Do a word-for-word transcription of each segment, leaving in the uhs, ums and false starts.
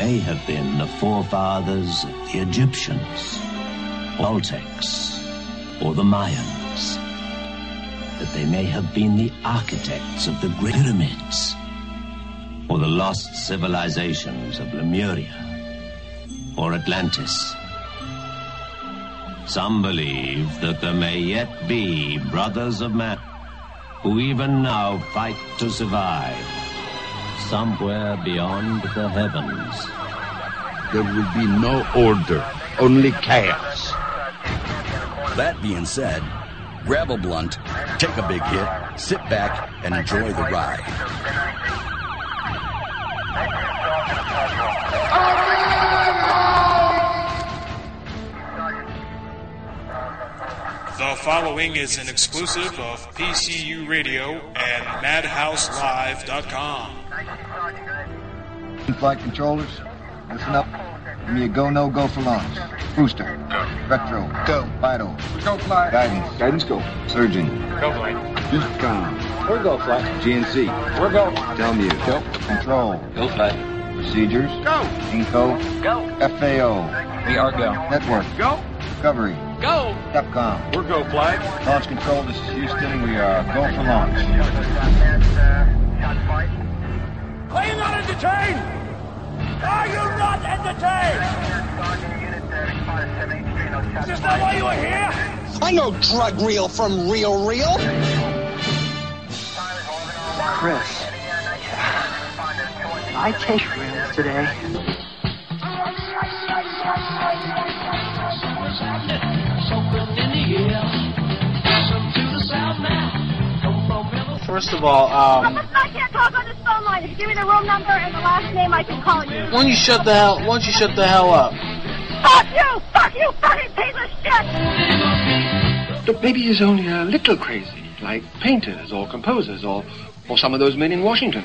may have been the forefathers of the Egyptians, Aztecs, or the Mayans. That they may have been the architects of the Great Pyramids, or the lost civilizations of Lemuria, or Atlantis. Some believe that there may yet be brothers of man who even now fight to survive somewhere beyond the heavens. There will be no order, only chaos. That being said, grab a blunt, take a big hit, sit back, and enjoy the ride. The following is an exclusive of P C U Radio and Madhouse Live dot com. Flight controllers, listen up. Give me a go, no go for launch. Brewster. Go. Retro. Go. Vital. Go fly. Guidance. Guidance go. Surgeon. Go flight. Discom. We're go flight. G N C. We're go. Telmute. Go. Control. Go flight. Procedures. Go. Inco. Go. F A O. We are go. Network. Go. Discovery. Go. Capcom. We're go flight. Launch control, this is Houston. We are go for launch. Are you not entertained? Are you not entertained? Is this not why you are here? I know drug reel from real real. Chris, I take reels today. First of all, um... I can't talk on this phone line. If you give me the room number and the last name, I can call you. Why don't you shut the hell, why don't you shut the hell up? Fuck you! Fuck you, fucking piece of shit! Look, maybe he's only a little crazy, like painters or composers or, or some of those men in Washington.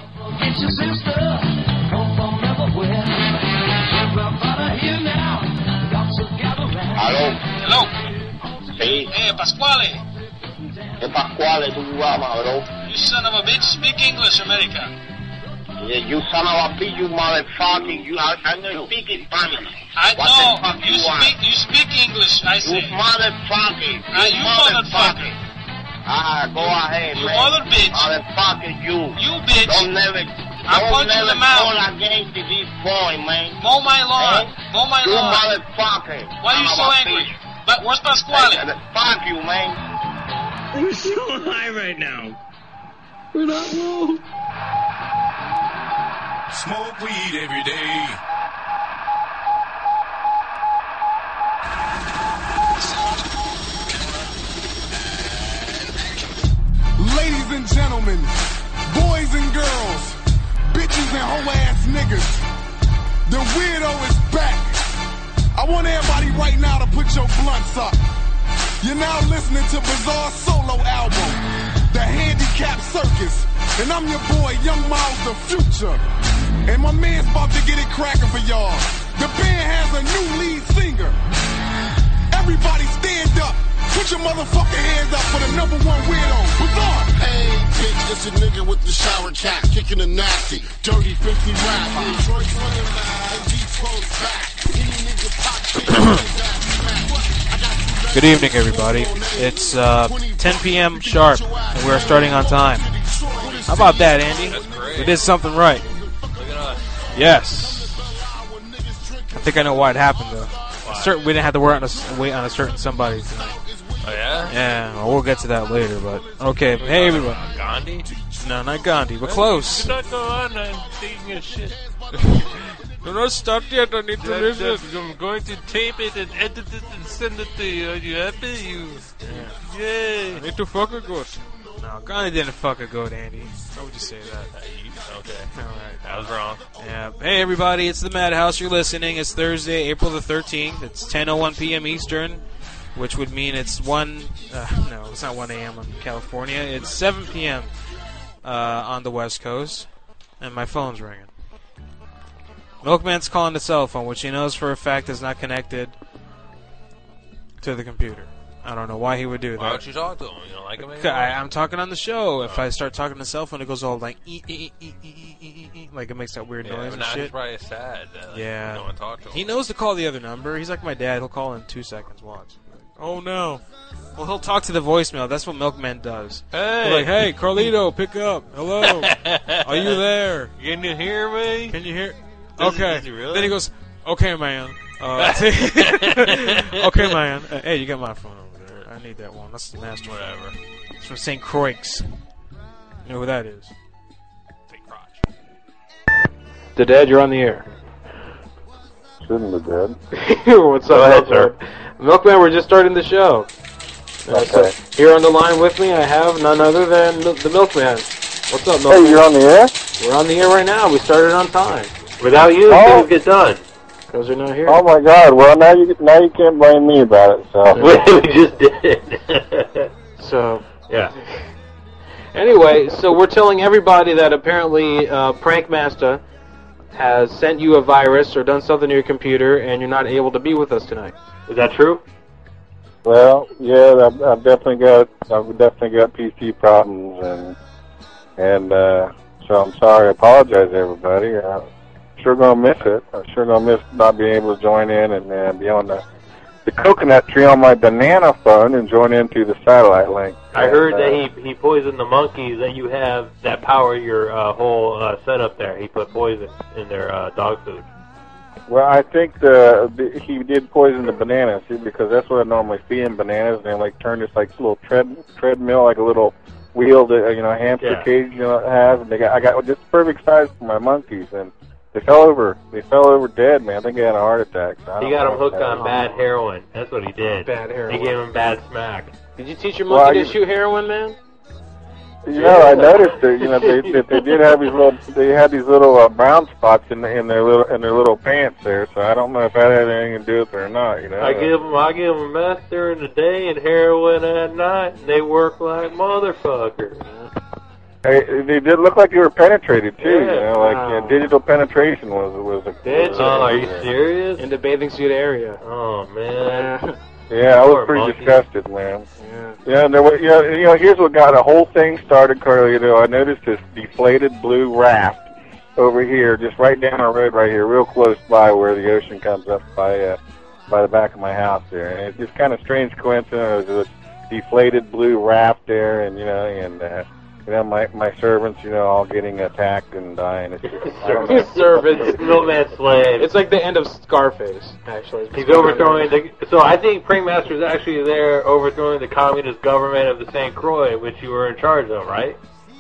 Hello? Hello? Sí. Hey, Pasquale. ¿Qué Pasquale tú amas, bro? You son of a bitch, speak English, America. Yeah, you son of a bitch, you motherfucking, you, I, I'm not speaking Spanish. I what know, the fuck you, you speak, want? you speak English, I say. You motherfucking, you, uh, you motherfucker. Ah, go ahead, you man. You mother bitch. Motherfucking you. You bitch. Don't never, I'll don't punch you in never the mouth. call against this boy, man. Mow my lawn. Hey? Mow my you lawn. You motherfucker. Why are you so angry? Bitch. But where's Pasquale? Hey, fuck you, man. We're so high right now. We're not low. Smoke weed every day. Ladies and gentlemen, boys and girls, bitches and hoe-ass niggas, the weirdo is back. I want everybody right now to put your blunts up. You're now listening to Bizarre solo album, The Handicap Circus. And I'm your boy, Young Miles the Future. And my man's about to get it cracking for y'all. The band has a new lead singer. Everybody stand up. Put your motherfucking hands up for the number one weirdo, Bizarre. Hey, bitch, this a nigga with the shower cap, kicking the nasty, dirty fifty rap. Detroit's running back, and Detroit's back. Any nigga pop shit, Good evening, everybody. It's uh, ten p.m. sharp, and we're starting on time. How about that, Andy? That's great. We did something right. Look at us. Yes. I think I know why it happened, though. Certain, we didn't have to wait on a, wait on a certain somebody tonight. Oh, yeah? Yeah, well, we'll get to that later, but... Okay, hey, everyone. Uh, Gandhi? No, not Gandhi, but close. Do not go on and taking your shit. Do not stop yet, I need to that, listen. that, I'm going to tape it and edit it and send it to you. Are you happy? You... Yeah. Yay. I need to fuck a goat. No, Gandhi didn't fuck a goat, Andy. How would you say that? Uh, you, okay. Alright. I was wrong. Yeah. Hey, everybody, it's the Madhouse. You're listening. It's Thursday, April the thirteenth. It's ten oh one p.m. Eastern, which would mean it's one... Uh, no, it's not one a.m. in California. It's seven p.m. Uh, on the West Coast. And my phone's ringing. Milkman's calling the cell phone, which he knows for a fact is not connected to the computer. I don't know why he would do that. Why don't you talk to him? You don't like him anymore? I, I'm talking on the show. If I start talking to the cell phone, it goes all like ee, ee, ee, ee, ee, ee, ee, like it makes that weird yeah, noise but and now shit. He's probably sad. That, like, yeah, you don't want to talk to him. He knows to call the other number. He's like my dad. He'll call in two seconds. Watch. Like, oh no. Well, he'll talk to the voicemail. That's what Milkman does. Hey, He's like, hey, Carlito, pick up. Hello, are you there? Can you hear me? Can you hear? Does okay. He, does he really? Then he goes, okay, man. Uh, okay, man. Uh, hey, you got my phone over there. I need that one. That's the master. Whatever. It's from Saint Croix. You know who that is? Saint Croix. The Dad, you're on the air. Shouldn't be dead. What's up, Go ahead, Milkman? Milkman, we're just starting the show. Uh, okay. So here on the line with me, I have none other than the Milkman. What's up, Milkman? Hey, you're on the air? We're on the air right now. We started on time. Without you, oh. things get done. Because they're not here. Oh my God! Well, now you now you can't blame me about it. So we just did. So yeah. Anyway, so we're telling everybody that apparently uh, Prankmaster has sent you a virus or done something to your computer, and you're not able to be with us tonight. Is that true? Well, yeah, I've, I've definitely got I've definitely got P C problems, and and uh, so I'm sorry. I apologize, everybody. Uh, Sure gonna miss it. I'm sure gonna miss not being able to join in and uh, be on the the coconut tree on my banana phone and join into the satellite link. I heard and, uh, that he he poisoned the monkeys that you have that power your uh, whole uh, setup there. He put poison in their uh, dog food. Well, I think the, the he did poison the bananas, see, because that's what I normally feed them, bananas, and they like turn this like little tread treadmill, like a little wheel that you know hamster Yeah. cage you know it has, and they got I got just the perfect size for my monkeys, and they fell over. They fell over dead, man. I think they had a heart attack. So I He don't got know him hooked what on happened. bad heroin. That's what he did. Bad heroin. He gave him bad smack. Did you teach your Well, monkey I- to shoot heroin, man? You know, I noticed that you know they that they did have these little they had these little uh, brown spots in the, in their little in their little pants there. So I don't know if that had anything to do with it or not. You know, I give him I give him meth during the day and heroin at night, and they work like motherfuckers. Hey, they did look like they were penetrated too. You Yeah. know, like Wow. uh, digital penetration was was a. Did was you? a- Oh, are you serious? In the bathing suit area. Oh man. Yeah, I was Poor pretty monkey. disgusted, man. Yeah. Yeah, and there was, you know, you know, here's what got the whole thing started, Carlito. I noticed this deflated blue raft over here, just right down our road right here, real close by where the ocean comes up by uh, by the back of my house there. And it's just kind of strange coincidence. There was a deflated blue raft there, and you know, and uh, you know, my my servants, you know, all getting attacked and dying. It's just, I don't know. Servants. Milkman slave. It's like the end of Scarface, actually. He's overthrowing the. So I think Prankmaster is actually there overthrowing the communist government of the Saint Croix, which you were in charge of, right?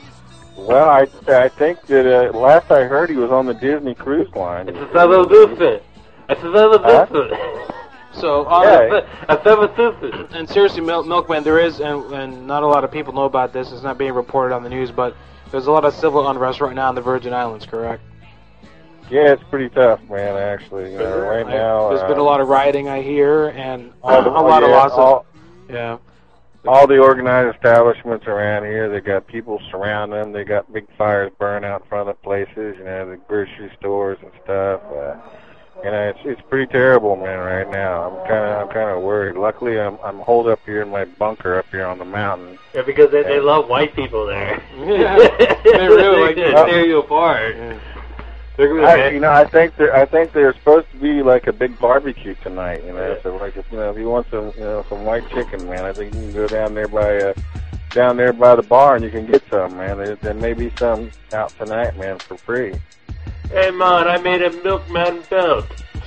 Well, I I think that uh, last I heard he was on the Disney Cruise Line. It's a fellow Dufin. It's a fellow Dufin. So, uh, Yeah. A fellow Dufin. and seriously, Mil- Milkman, there is, and, and not a lot of people know about this, it's not being reported on the news, but there's a lot of civil unrest right now in the Virgin Islands, correct? Yeah, it's pretty tough, man. Actually, you know, right I- now There's uh, been a lot of rioting, I hear, and all the, a lot of yeah, loss all, of... Yeah. all the organized establishments around here. They got people surround them. They got big fires burning out in front of the places. You know, the grocery stores and stuff. Uh, you know, it's it's pretty terrible, man. Right now, I'm kind of I'm kind of worried. Luckily, I'm I'm holed up here in my bunker up here on the mountain. Yeah, because they, they love white people there. Yeah, they really like to that. tear you apart. Yeah. They're gonna I, you know, I think there, I think there's supposed to be like a big barbecue tonight. You know, so like if you know if you want some you know some white chicken, man, I think you can go down there by uh, down there by the bar and you can get some, man. There, there may be some out tonight, man, for free. Hey man, I made a milkman belt.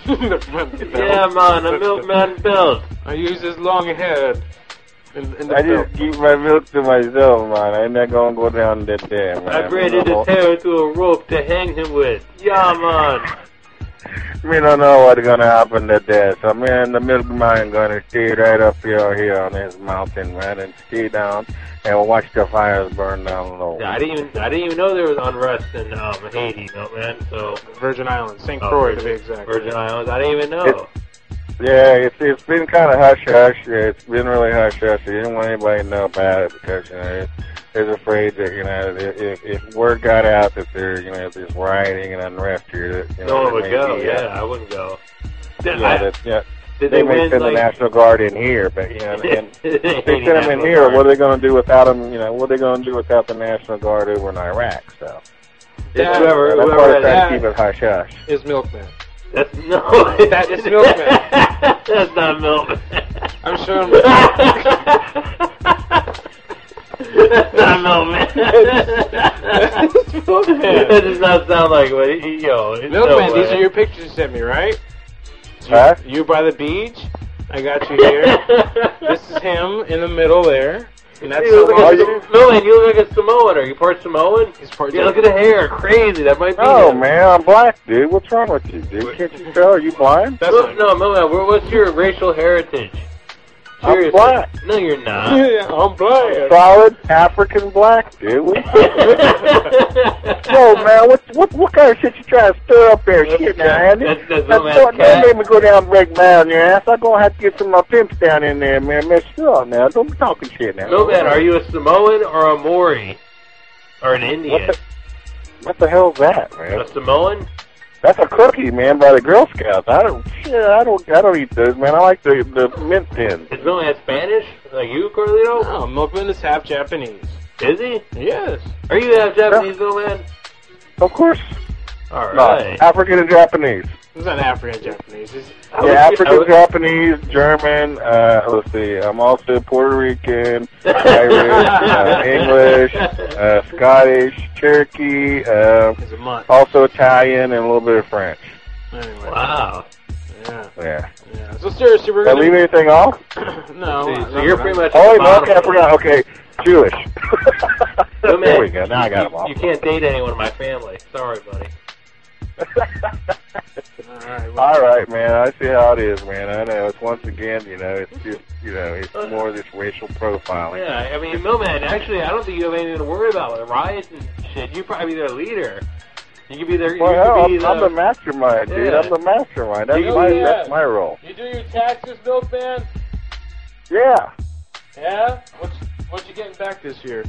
Yeah man, a milkman belt. I use his long head in, in the I belt. just keep my milk to myself, man. I'm not gonna go down that there, man. I braided his hair into a rope to hang him with. Yeah man. We don't know what's gonna happen that day. So me and the milkman gonna stay right up here, here on this mountain, man, and stay down and watch the fires burn down low. Yeah, I didn't even I didn't even know there was unrest in um, Haiti, milkman. So Virgin Islands, Saint Oh, Croix to be Virgin- exact. Virgin Islands. I didn't even know. It- Yeah, it's it's been kind of hush hush. Yeah, it's been really hush hush. They didn't want anybody to know about it because you know they're afraid that you know if if word got out that there you know there's rioting and unrest here, that you know no one there would may go. be, Yeah, uh, I wouldn't go. yeah, I, that, yeah. Did they, they may win, send like... the National Guard in here, but you know, and if They they send them in National here, Guard. what are they going to do without them? You know, what are they going to do without the National Guard over in Iraq? So Yeah, whoever, that's why whoever they're trying that to keep it hush hush. Is Milkman. That's no. That is Milkman. That's not Milkman. I'm sure. That's not Milkman. That's Milkman. That does not sound like what he, yo. it's Milkman, no these way. are your pictures you sent me, right? You, Huh? you by the beach. I got you here. This is him in the middle there. And that's You look the like a, Milkman, you look like a Samoan. Are you part Samoan? He's part Yeah, look at the hair. Crazy. That might be Oh him. man, I'm black, dude. What's wrong with you, dude? Can't you tell? Are you blind? That's Look, no, Milkman, where- what's your racial heritage? I'm Seriously. black. No, you're not. Yeah, I'm blind. Solid African black, dude. What Yo, man, what what what kind of shit you trying to stir up there? Shit, man. That's, that's That's Milkman's what cat. that made me go down and break down your ass. I'm gonna have to get some of my pimps down in there, man. Mess you up now. Don't be talking shit now. Milkman, are you a Samoan or a Maori? Or an Indian? What the, what the hell's that, man? A Samoan? That's a cookie, man, by the Girl Scouts. I don't shit. I don't. I don't eat those, man. I like the the mint pins. Is Milkman Spanish? Like you, Carlito? No, Milkman is half Japanese. Is he? Yes. Are you half Japanese, Milkman? Of course. All No, right. African and Japanese. He's not African Japanese. He's, I Yeah, was- African, I was- Japanese, German. Uh, let's see. I'm also Puerto Rican, Irish, uh, English, uh, Scottish, Cherokee. Uh, he's a mutt. also Italian and a little bit of French. Anyway. Wow. Yeah. Yeah. Yeah. So seriously, we're Did I gonna leave anything off? no. So, so you're pretty much. Oh, at wait, the no, bottom okay, I of the- forgot. Okay, Jewish. No, man, there we go. Now I got you, them all. You can't date anyone in my family. Sorry, buddy. All right. Well, All right, man. I see how it is, man. I know. It's once again, you know, it's just, you know, it's more of this racial profiling. Yeah, I mean, Milkman, actually, I don't think you have anything to worry about with riots and shit. You probably be their leader. You could be their. Well, you hell, could be I'm, I'm the, the mastermind, dude. Yeah. I'm the mastermind. That's You- my yeah. that's my role. you do your taxes, Milkman? Yeah. Yeah. What's what you getting back this year?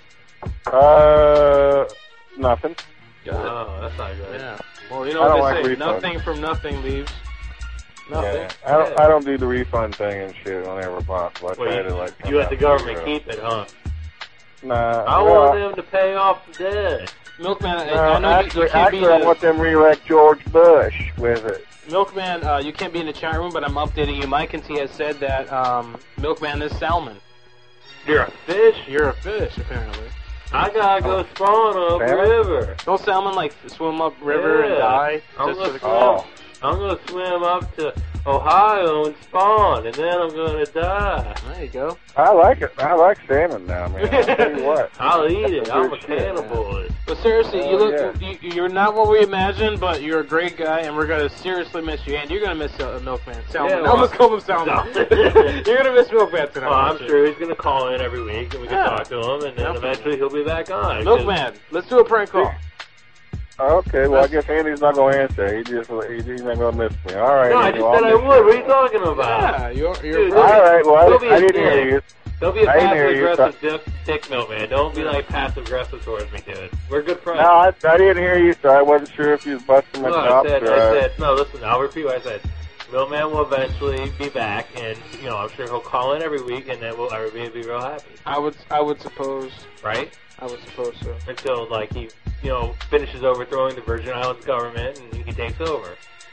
Uh, nothing. Oh, that's not good. Yeah. Well, you know I don't what like they say. refunds. Nothing from nothing leaves. Nothing. Yeah. I don't. I don't do the refund thing and shit whenever possible. I Well, try you, to like. you let the government uh, keep it, huh? Nah. I well, want them to pay off the debt. Milkman, I- No, I know you- actually, you can't actually, be I the, want them to re-elect George Bush with it. Milkman. Uh, you can't be in the chat room, but I'm updating you. Mike and T has said that um, Milkman is salmon. You're a fish? You're a fish, apparently. I gotta go spawn up Salmon? river. Don't salmon like swim up river and Yeah. die. I'm Just gonna for the- swim. Oh. I'm gonna swim up to Ohio and spawn, and then I'm gonna die. There you go. I like it. I like salmon now, man. I'll tell you what. I'll eat it. I'm a Weird shit, cannibal. But seriously, you Oh, look, you, you're not what we imagined, but you're a great guy, and we're gonna seriously miss you. And you're gonna miss uh, Milkman. Salmon. Yeah, I well- almost called him Salmon. you're gonna miss Milkman tonight. Well, I'm aren't you? sure he's gonna call in every week, and we can Yeah. talk to him, and then Definitely. eventually he'll be back on. 'cause- Milkman, let's do a prank call. Okay, well, I guess Andy's not going to answer. He just, he, he's not going to miss me. All right. No, I Andy, just well, said I'll I miss would. you. What are you talking about? Yeah, you're, you're Dude, All right, well, Don't be I, I a didn't dick. hear you. Don't be a I didn't passive hear you, aggressive dick, dick Milkman. Don't be like passive aggressive towards me, dude. We're good friends. No, I, I didn't hear you, so I wasn't sure if you was busting my No, I chops said, or... I uh, said, no, listen, I'll repeat what I said. Milkman will eventually be back, and, you know, I'm sure he'll call in every week, and then we'll, everybody will be real happy. I would, I would suppose. Right? I would suppose so. Until, like, he, you know, finishes overthrowing the Virgin Islands government, and he takes over.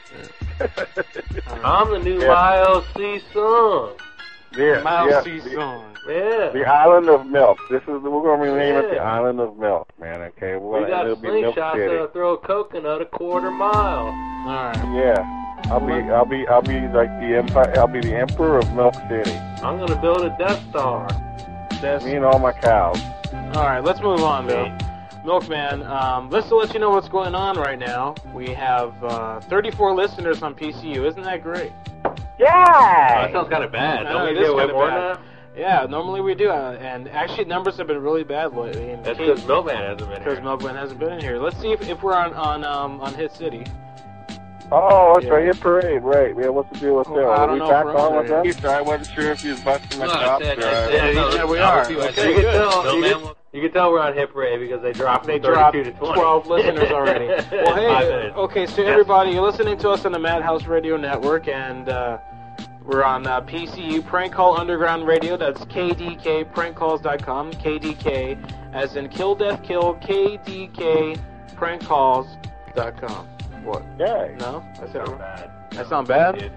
I'm the new Yeah. Miles C. Song. Yeah, Miles yeah, C. the, Song. Yeah. the Island of Milk. This is, we're going to rename it the Yeah. Island of Milk, man, okay? We're We gonna, got it'll be Milk slingshots City. that'll throw a coconut a quarter mile. Alright. Yeah. I'll be, I'll be, I'll be like the empire, I'll be the emperor of Milk City. I'm gonna build a Death Star. That's, Me and all my cows. Alright, let's move on, though. Milkman, um, let's to let you know what's going on right now. We have uh, thirty-four listeners on P C U. Isn't that great? Oh, Yeah! that sounds kind of bad. I Don't know, we it get is way kinda more bad. than that? Yeah, normally we do, uh, and actually numbers have been really bad lately. in That's case- because Milkman hasn't been Because here. Milkman hasn't been in here. Let's see if, if we're on on um, on Hit City. Oh, that's Yeah. right, Hit Parade, right. Yeah, what's the deal with Well, them? I Are don't we know back if we're on on with there them? So I wasn't sure if you was busting my No, I chops said, or... I uh, said, no, yeah, we I'll are. repeat what I Okay, said. You can good. tell, you, Milkman can, you can tell we're on Hit Parade because they dropped They from dropped thirty-two to twenty. twelve listeners already. Well, Five hey, minutes. okay, so everybody, you're listening to us on the Madhouse Radio Network, and uh, We're on uh, P C U Prank Call Underground Radio. That's K D K prank calls dot com. K D K, as in Kill Death Kill, K D K prank calls dot com. What? Yeah. No? I said Not bad. That sound bad? Yeah.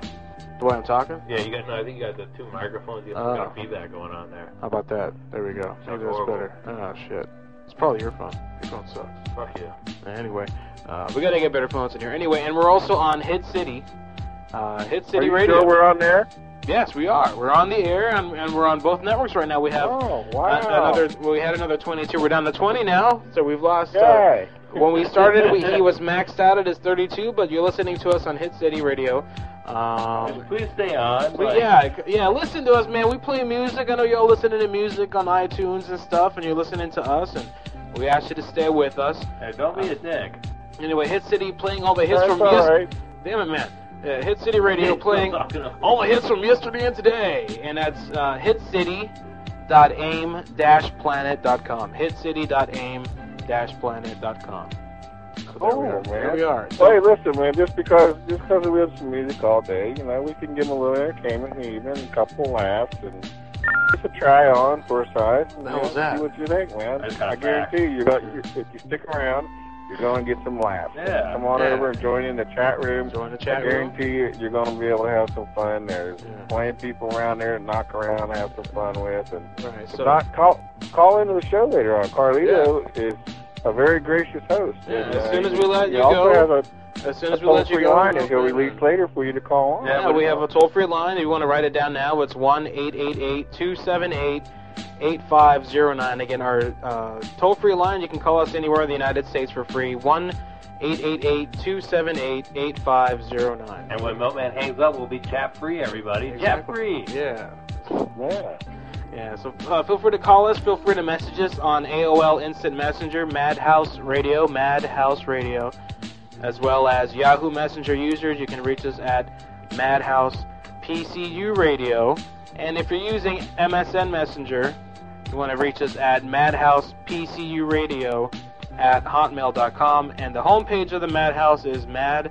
The way I'm talking? Yeah, you got. No, I think you got the two microphones. You got some Oh. kind of feedback going on there. How about that? There we go. Maybe that's horrible. better. Oh, shit. It's probably your phone. Your phone sucks. Fuck yeah. Anyway, uh, we gotta get better phones in here. Anyway, and we're also on Hit City. Uh, Hit City Are you Radio. sure we're on there? Yes, we are. We're on the air, and, and we're on both networks right now. We have Oh, uh, wow. another. Well, we had another twenty-two. We're down to twenty now, so we've lost. Uh, Yay. when we started, we, he was maxed out at his thirty-two, but you're listening to us on Hit City Radio. Um, Please stay on. we- like- yeah, yeah. Listen to us, man. We play music. I know y'all listening to music on iTunes and stuff, and you're listening to us, and we ask you to stay with us. Hey, don't be a dick. Anyway, Hit City playing all the hits That's from all yes- right. Damn it, man. Uh, Hit City Radio playing all the hits from yesterday and today. And that's uh, hit city dot aim dash planet dot com. hit city dot aim dash planet dot com. So there Oh, we are. man. There we are. Well, hey, listen, man, just because just because we have some music all day, you know, we can give them a little entertainment and even a couple laughs and just a try on for a size. The hell was that? See what you think, man. That's kinda I guarantee you, you're gonna, you, if you stick around, you're going to get some laughs. Yeah. Come on Yeah. over and join in the chat room. Join the I chat room. guarantee you, you're going to be able to have some fun. There's Yeah. plenty of people around there to knock around and have some fun with. And Right, if so, not, call, call into the show later on. Carlito is a very gracious host. Yeah, And, as uh, soon as we let he you also go- has a as soon as a we let you toll-free go, line we'll that he'll play release it. later for you to call on. Yeah, we have a toll-free line. If you want to write it down now, it's one eight eight eight two seven eight eight five zero nine. Again, our uh, toll-free line, you can call us anywhere in the United States for free. one eight eight eight two seven eight eight five zero nine. And when Milkman hangs up, we'll be chat-free, everybody. Chat-free. Yeah. Yeah. Yeah, so uh, feel free to call us. Feel free to message us on A O L Instant Messenger, Madhouse Radio, Madhouse Radio, as well as Yahoo Messenger users. You can reach us at Madhouse P C U Radio. And if you're using M S N Messenger, you want to reach us at Madhouse P C U Radio at hotmail dot com. And the homepage of the Madhouse is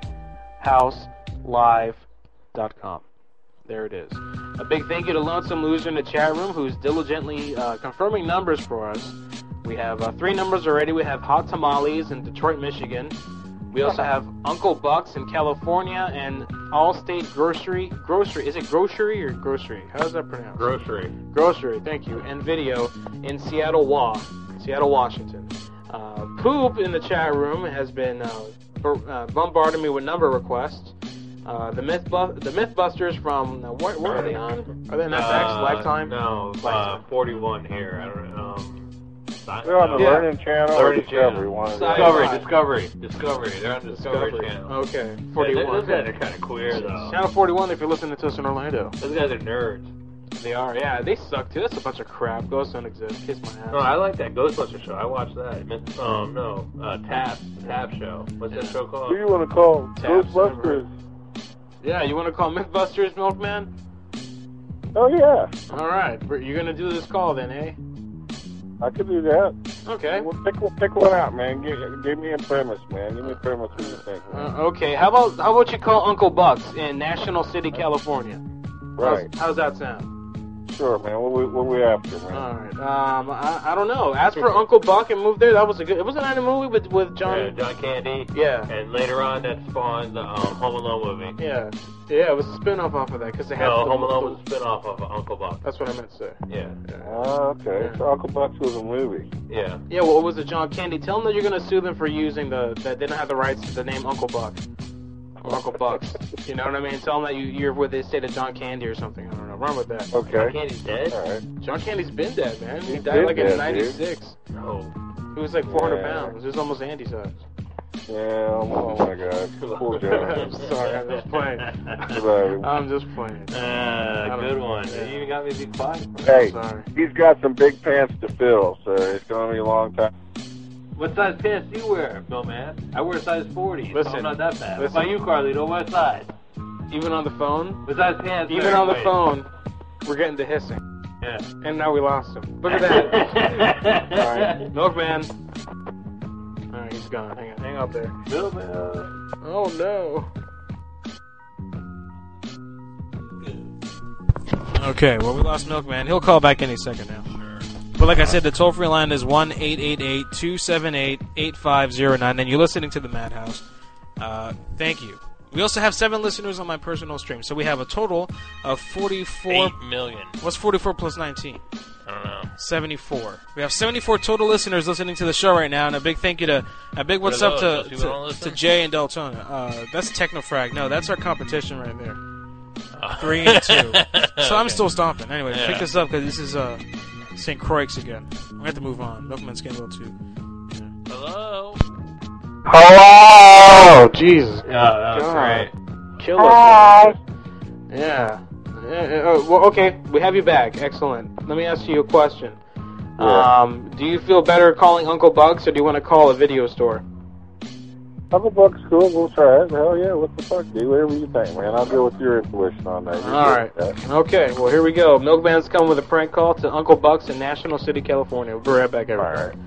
madhouse live dot com. There it is. A big thank you to Lonesome Loser in the chat room, who's diligently uh, confirming numbers for us. We have uh, three numbers already. We have Hot Tamales in Detroit, Michigan. We also have Uncle Bucks in California and Allstate Grocery. Grocery. Is it grocery or grocery? How is that pronounced? Grocery. Grocery, thank you. And Video in Seattle, Wa, Seattle, Washington. Uh, Poop in the chat room has been uh, b- uh, bombarding me with number requests. Uh, the Myth Bu- the Mythbusters from uh, what, what are they on? Are they on F X Uh, Lifetime? No, uh, Lifetime. forty-one here. I don't know. Um, They're on the Yeah. Learning Channel or Learning Discovery. Channel. One of Discovery, those. Discovery, Discovery. They're on the Discovery, Discovery. Channel. Okay, Yeah, forty-one. those guys are kind of queer, though. Channel forty-one if you're listening to us in Orlando. Those guys are nerds. They are, yeah. They suck too. That's a bunch of crap. Ghosts don't exist. Kiss my ass. No, I like that Ghostbusters show. I watched that. Myth- Um, no, uh, Tap, Tap show. What's that show Who called? you want to call? Taps, Ghostbusters? Yeah, you want to call Mythbusters, Milkman? Oh, yeah. All right, you're gonna do this call then, eh? I could do that. Okay. Well, pick, pick one out, man. Give, give me a premise, man. Give me a premise what you think. Man. Uh, okay. How about how about you call Uncle Bucks in National City, California? Right. How's, how's that sound? Sure, man. What we, what we after, man? All right. Um, I, I don't know. As for Uncle Buck and Move There, that was a good. It wasn't that a movie with with John. Yeah, John Candy. Yeah. And later on, that spawned the um, Home Alone movie. Yeah. Yeah, it was a spin-off off of that because they had. No, the- Home Alone was a spin-off of Uncle Buck. That's what I meant to say. Yeah. Oh, okay. Yeah. So Uncle Bucks was a movie. Yeah. Yeah. Well, it was a John Candy. Tell them that you're gonna sue them for using the that they don't have the rights to the name Uncle Buck or Uncle Bucks. You know what I mean? Tell them that you you're with the state of John Candy or something. I don't know. Run with that. Okay. John Candy's dead? All right. John Candy's been dead, man. He He's died been like dead, in ninety-six. No. He was like four hundred Yeah. pounds. He was almost Andy's size. Yeah, oh, oh my God. Poor I'm John. sorry, I'm just playing. Sorry. I'm just playing. Uh, I good don't- one. yeah. You even got me to be quiet. Hey, Sorry. he's got some big pants to fill, so it's going to be a long time. What size pants do you wear, Bill, man? I wear size forty, so Listen, I'm not that bad. listen. What about you, Carlito? What size? Even on the phone, What size pants? even wear? on the Wait. phone, we're getting to hissing. Yeah. And now we lost him. Look at that. All right, Milkman. All right, he's gone. Hang on, hang up there. Bill, man. Oh no. Okay, well, we lost Milkman. He'll call back any second now. But like I said, the toll-free line is one eight eight eight, two seven eight, eight five zero nine, and you're listening to the Madhouse. Uh, thank you. We also have seven listeners on my personal stream, so we have a total of forty-four... Eight million. What's forty-four plus nineteen? I don't know. seventy-four. We have seventy-four total listeners listening to the show right now, and a big thank you to... A big what's up to, to, to Jay and Deltona. Uh, that's Technofrag. No, that's our competition right there. Uh, Three and two. So I'm still stomping. Anyway, yeah. Pick this up, because this is uh, Saint Croix again. We have to move on. Milkman's getting a little too... Yeah. Hello? Hello! Jesus. Yeah, that was great. Kill us. Yeah. yeah. Uh, well, okay, we have you back. Excellent. Let me ask you a question. Yeah. Um, do you feel better calling Uncle Buck's, or do you want to call a video store? Uncle Buck's cool. We'll try it. Hell yeah, what the fuck, dude? Whatever you think, man. I'll go with your intuition on that. You're All right. Okay, well, here we go. Milkman's coming with a prank call to Uncle Buck's in National City, California. We'll be right back, everybody. All right.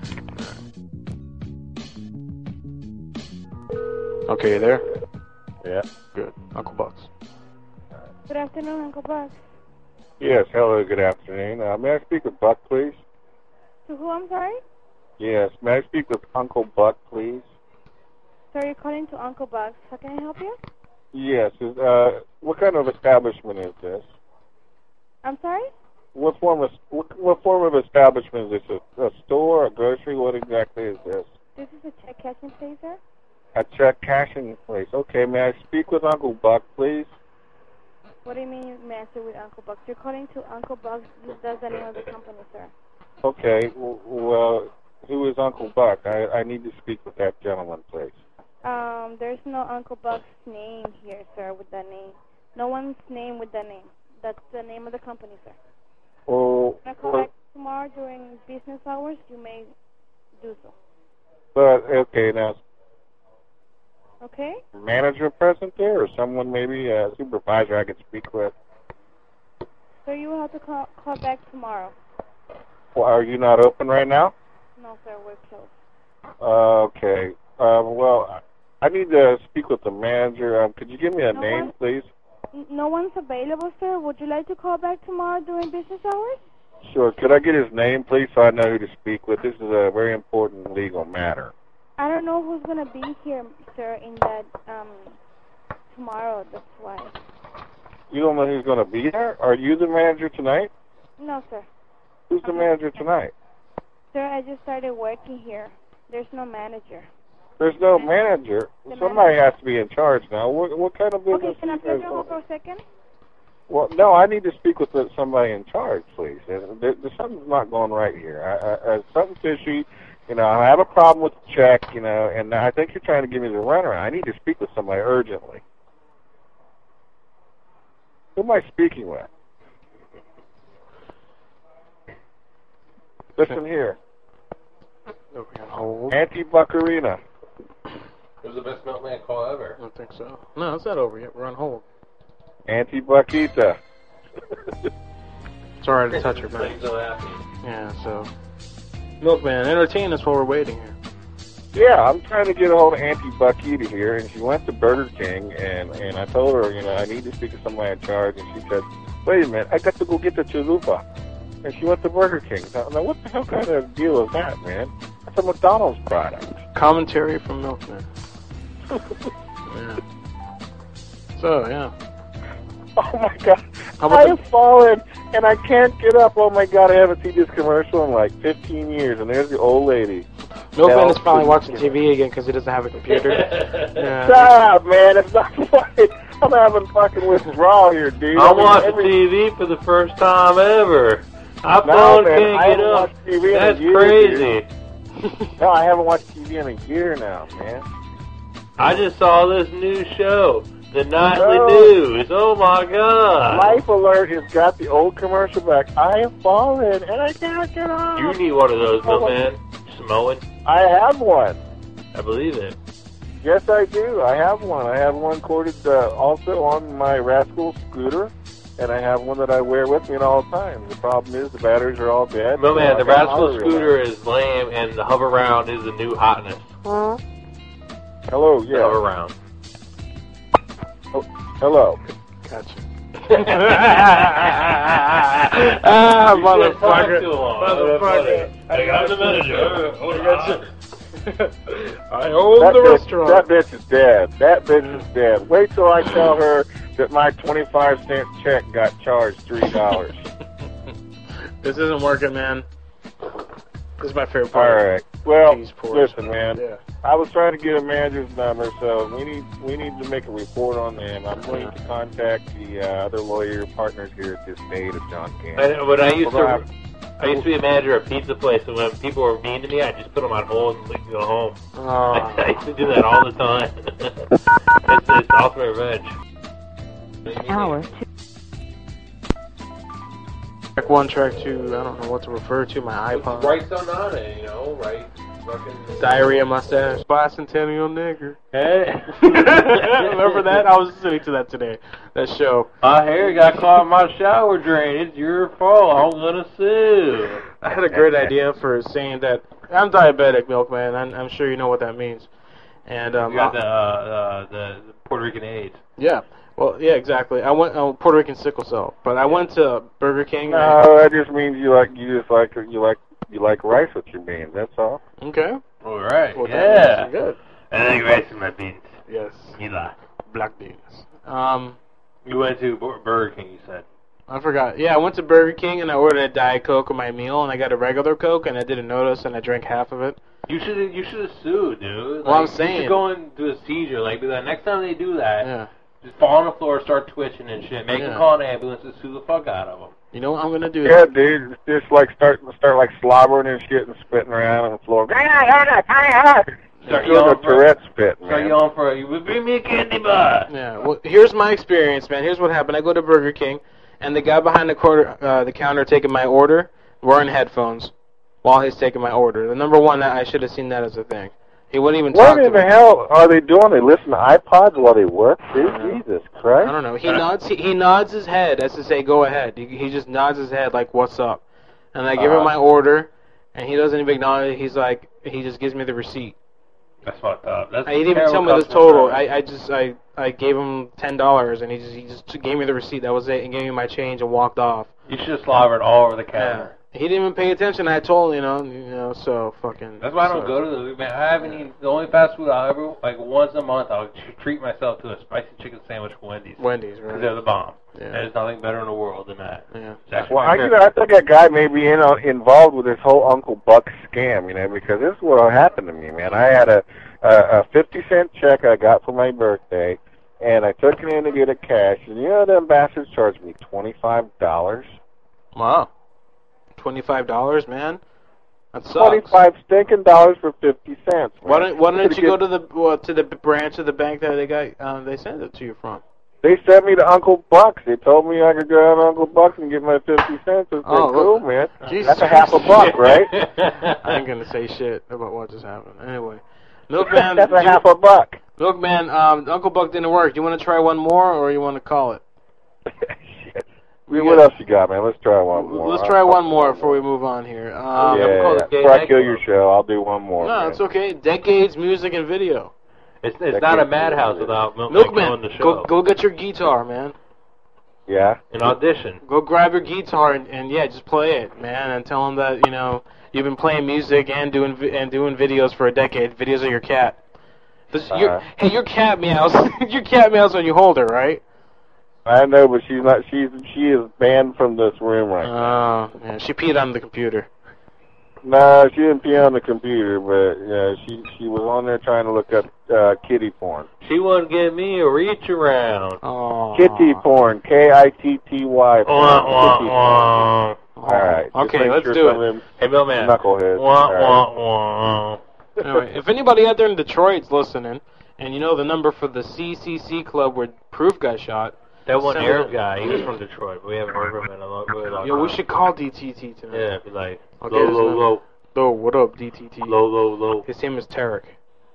Okay, you there? Yeah. Good. Uncle Buck's. Good afternoon, Uncle Buck. Yes, hello, good afternoon. Uh, may I speak with Buck, please? To who, I'm sorry? Yes, may I speak with Uncle Buck, please? Sir, you're calling to Uncle Buck's. How can I help you? Yes, is, uh, what kind of establishment is this? I'm sorry? What form of, what, what form of establishment is this? A, a store, a grocery? What exactly is this? This is a check cashing place, sir? A check cashing place. Okay, may I speak with Uncle Buck, please? What do you mean, master, with Uncle Buck? You're calling to Uncle Buck. This does the name of the company, sir. Okay, well, who is Uncle Buck? I, I need to speak with that gentleman, please. Um, there's no Uncle Buck's name here, sir, with that name. No one's name with that name. That's the name of the company, sir. Well, If I call well, back tomorrow during business hours, you may do so. but, okay, now, Okay? manager present there, or someone maybe, a supervisor I could speak with? So you will have to call, call back tomorrow. Well, are you not open right now? No, sir, we're closed. Uh, okay. Uh, well, I need to speak with the manager. Um, could you give me a No name, one- please? N- No one's available, sir. Would you like to call back tomorrow during business hours? Sure. Could I get his name, please, so I know who to speak with? This is a very important legal matter. I don't know who's going to be here, sir, in that, um, tomorrow. That's why. You don't know who's going to be there? Are you the manager tonight? No, sir. Who's the manager tonight? Sir, I just started working here. There's no manager. There's no manager. The Somebody has to be in charge now. What, what kind of business Okay, can I is put you this? on hold for a second? Well, no, I need to speak with the, somebody in charge, please. There, there, something's not going right here. I, I, I, something's fishy. You know, I have a problem with the check, you know, and I think you're trying to give me the runaround. I need to speak with somebody urgently. Who am I speaking with? Listen here. Auntie Buccarina. It was the best Milkman call ever. I don't think so. No, it's not over yet. We're on hold. Auntie Buckita. Sorry to touch her, man. So happy. Yeah, so... Milkman, entertain us while we're waiting here. Yeah, I'm trying to get a hold of Auntie Buckita here, and she went to Burger King, and, and I told her, you know, I need to speak to somebody in charge, and she said, wait a minute, I got to go get the chalupa. And she went to Burger King. Now, now what the hell kind of deal is that, man? That's a McDonald's product. Commentary from Milkman. Yeah. So, yeah. Oh, my God. How about I the- have fallen, and I can't get up. Oh, my God, I haven't seen this commercial in like fifteen years, and there's the old lady. Milkman is Hell, probably watching T V again because he doesn't have a computer. Yeah. Stop, man. It's not funny. I'm having fucking withdrawal here, dude. I'm I mean, watching every- T V for the first time ever. I No, phone man, can't I get haven't up. watched T V in a That's year, crazy. No, I haven't watched T V in a year now, man. I just saw this new show, the Nightly No. News. Oh my God! Life Alert has got the old commercial back. I have fallen, and I can't get up. You need one of those, Milkman. Samoan. I have one. I believe it. Yes, I do. I have one. I have one corded uh, also on my Rascal scooter, and I have one that I wear with me at all times. The problem is the batteries are all dead. Milkman, so I the got Rascal battery scooter is lame, and the hover round is the new hotness. life. Hello, The yeah. hover round. Oh, hello. Gotcha. Ah, You should've talked motherfucker. too long. Motherfucker. Hey, I'm the manager. I own that the bitch, restaurant. That bitch is dead. That bitch is dead. Wait till I tell her that my twenty-five cent check got charged three dollars. This isn't working, man. This is my favorite All part. right. Well, Cheese pork. listen, man. Yeah. I was trying to get a manager's number, so we need we need to make a report on them. I'm going to contact the uh, other lawyer partners here at this state of John Cannon. I, when I used We'll to, have- I used to be a manager at a pizza place, and when people were mean to me, I just put them on hold and leave them go home. Oh. I used to do that all the time. it's, it's ultimate revenge. Hour Track one, track two, I don't know what to refer to, my iPod. Write something on it, you know, right? Fucking Diarrhea mustache. Bicentennial nigger. Hey. Remember that? I was listening to that today. That show. My hair got caught in my shower drain. It's your fault. I'm gonna sue. I had a great idea for saying that I'm diabetic, Milkman. I'm, I'm sure you know what that means. And um, You got the, uh, uh, the, the Puerto Rican AIDS. yeah. Well, yeah, exactly. I went uh, Puerto Rican sickle cell, but I went to Burger King. No, that just means you like you just like you like you like rice with your beans. That's all. Okay. All right. Well, that yeah. makes it good. I think rice in my beans. Yes. You lie. Black beans. Um, You went to Bur- Burger King, you said. I forgot. Yeah, I went to Burger King and I ordered a Diet Coke with my meal, and I got a regular Coke, and I didn't notice, and I drank half of it. You should you should have sued, dude. Well, I'm You saying- should go into a seizure. Like, be like, next time they do that, Yeah. just fall on the floor, start twitching and shit. Make Yeah. them call an ambulance and sue the fuck out of them. You know what I'm gonna do? Yeah, dude, just like start start like slobbering and shit and spitting around on the floor. Start Doing yelling the for, Tourette spit, start man. yelling for, you would bring me a candy bar. Yeah. Well, here's my experience, man. Here's what happened. I go to Burger King, and the guy behind the quarter, uh, the counter taking my order, wearing headphones while he's taking my order. The number one, I should have seen that as a thing. He wouldn't even talk What to in the me. hell are they doing? They listen to iPods while they work? Dude, Jesus Christ. I don't know. He nods. He, he nods his head as to say, "Go ahead." He, he just nods his head like, "What's up?" And I give Uh-huh. him my order, and he doesn't even acknowledge it. He's like, he just gives me the receipt. That's fucked up. That's I, he didn't even terrible tell me the customer total. service. I, I just I, I gave him ten dollars, and he just he just gave me the receipt. That was it, and gave me my change and walked off. You should have slobbered all over the counter. He didn't even pay attention. I told him, you know, you know, so fucking. That's why I don't so. go to the man. I haven't eaten the only fast food I'll ever like once a month. I'll tr- treat myself to a spicy chicken sandwich from Wendy's. Wendy's, Because right? they're the bomb. Yeah. There's nothing better in the world than that. Yeah. It's actually Well, my I, you favorite. know, I think that guy may be in, uh, involved with this whole Uncle Buck scam, you know, because this is what happened to me, man. I had a, a, a fifty cent check I got for my birthday, and I took it in to get it cash, and you know, them bastards charged me twenty-five dollars. Wow. Twenty-five dollars, man. That sucks. Twenty-five stinking dollars for fifty cents. Why don't Why don't you Get- go to the well, to the branch of the bank that they got? Um, they sent it to you from. They sent me to Uncle Buck's. They told me I could go down to Uncle Buck's and get my fifty cents. It's Oh, cool, well, man. Jesus That's a half a Christ. buck, right? I ain't gonna say shit about what just happened. Anyway, Milkman. That's a you- half a buck. Milkman, um, Uncle Buck didn't work. You want to try one more, or you want to call it? Shit. What else you got, man? Let's try one more. Let's try one more before we move on here. Um, yeah, yeah, yeah. Before I kill your show, I'll do one more. No, man. it's okay. Decades, music, and video. It's it's not a madhouse without Milkman, Milkman, on the show. go go get your guitar, man. Yeah. An audition. Go grab your guitar and, and yeah, just play it, man, and tell them that you know you've been playing music and doing vi- and doing videos for a decade. Videos of your cat. This, Uh-huh. your, hey, your cat meows. Your cat meows when you hold her, right? I know, but she's not. She's she is banned from this room right now. Oh, yeah, she peed on the computer. No, she didn't pee on the computer, but yeah, she she was on there trying to look up uh, kitty porn. She wouldn't give me a reach around. Oh. Kitty porn, K I T T Y. Wah, wah, wah. All right. just Okay, make let's sure do some it. of them Hey, Milkman. Knuckleheads. Wah, All right. wah, wah. Anyway, if anybody out there in Detroit's listening, and you know the number for the C C C club where Proof got shot. That one send Arab it- guy, he was from Detroit, but we haven't heard from him in a long, really long Yo, we time. should call D T T tonight. Yeah, be like, Okay, low, this low, number- low, Low, what up, D T T? low, low, low. His name is Tarek.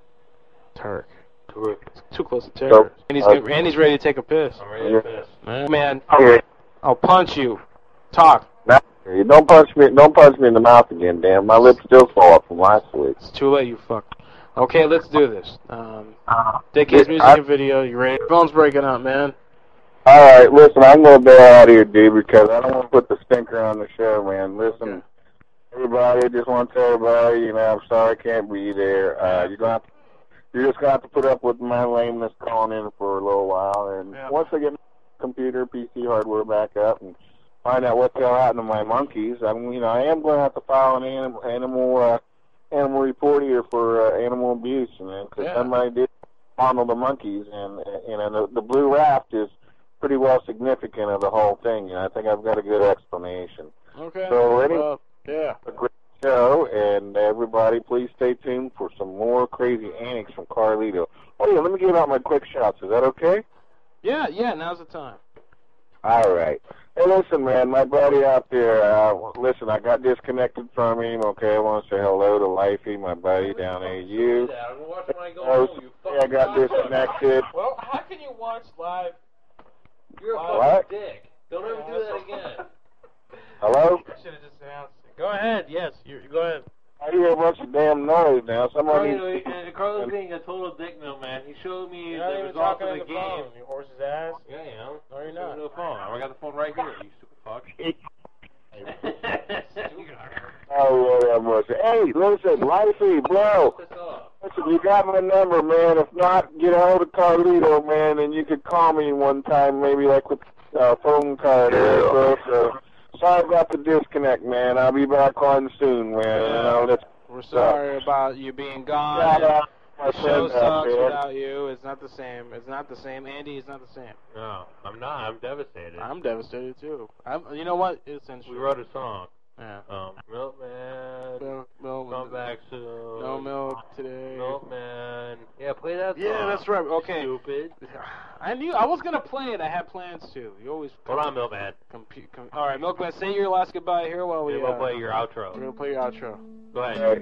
Tarek. Terrific. Too close to So, Tarek. And he's, uh, and he's ready to take a piss. I'm ready to piss. Man, Okay. I'll punch you. Talk. Now, you don't punch me. Don't punch me in the mouth again, damn. My lips still fall off from last week. It's too late, you fuck. Okay, let's do this. Um, Decades I- music and video. You ready? Phone's breaking up, man. All right, listen, I'm going to bail out of here, dude, because I don't want to put the stinker on the show, man. Listen, okay. Everybody, I just want to tell everybody, you know, I'm sorry I can't be there. Uh, you're going to You're just going to have to put up with my lameness calling in for a little while. And yeah. once I get my computer, P C hardware back up and find out what the hell happened to my monkeys, I'm, you know, I am going to have to file an animal animal, uh, animal report here for uh, animal abuse, man, because yeah. somebody did fondle the monkeys. And, you know, the, the blue raft is pretty well significant of the whole thing. And I think I've got a good explanation. Okay. So, anyway, well, yeah. A great show, and everybody, please stay tuned for some more crazy antics from Carlito. Oh yeah, let me give out my quick shots. Is that okay? Yeah, yeah. Now's the time. All right. Hey, listen, man, my buddy out there. Uh, listen, I got disconnected from him. Okay, I want to say hello to Lifey, my buddy down at U. Oh, I got disconnected. Well, how can you watch live? You're a what? fucking dick. Don't ever do that again. Hello? I should have just announced it. Go ahead. Yes, you go ahead. I hear a bunch of damn noise now. Somebody. Carlos, and Carlos being a total dick mill, man. He showed me you're the results of the, the game. Phone, you horse's ass. Yeah, you know. No, you're not. The phone. I got the phone right here. You stupid fuck. Oh, yeah, that much. Hey, listen, Lifey, bro. Listen, you got my number, man. If not, get a hold of Carlito, man, and you could call me one time, maybe like with a uh, phone card or so. so. Sorry about the disconnect, man. I'll be back on soon, man. Yeah. You know, let's, We're sorry uh, about you being gone. Yeah, the show sucks without you. It's not the same. It's not the same. Andy, it's not the same. No, I'm not. I'm devastated. I'm devastated, too. I'm, you know what? It's We wrote a song. Yeah. Um, Milkman. Milk, milk. Come back soon. No milk today. Milkman. Yeah, play that song. Yeah, that's right. Okay. Stupid. I knew I was gonna play it. I had plans to. You always. Hold on, Milkman. Compute. Com All right, Milkman. Say your last goodbye here while we. Yeah, we'll uh, play your outro. We're gonna play your outro. Go ahead.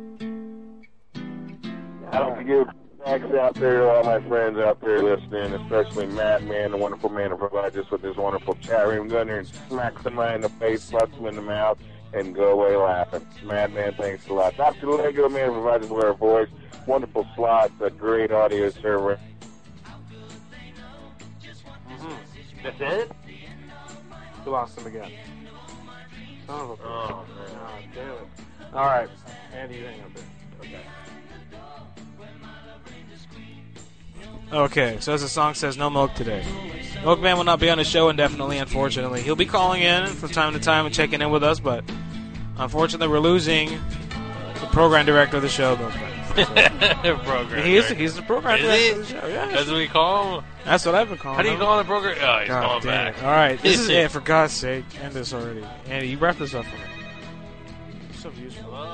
I don't forget. Thanks out there to all my friends out there listening, especially Matt, man, the wonderful man who provides us with this wonderful chat room. Go in there and smack somebody in the face, bust them in the mouth, and go away laughing. Madman, thanks a lot. Doctor Lego, man, provides us with our voice. Wonderful slots, a great audio server. Mm-hmm. That's it? We lost him again. Son of a bitch. Oh, man. Oh, damn it. All right. Andy, you hang up there. Okay. Okay, so as the song says, no milk today. Milkman will not be on the show indefinitely, unfortunately. He'll be calling in from time to time and checking in with us, but unfortunately we're losing the program director of the show, Milkman. So, program he is, he's the program is director he? of the show, yeah. That's what we call him? That's what I've been calling How do you him. call him the program? Oh, he's God calling damn back. It. All right, this is it, for God's sake. End this already. Andy, you wrap this up for me. You're so useful.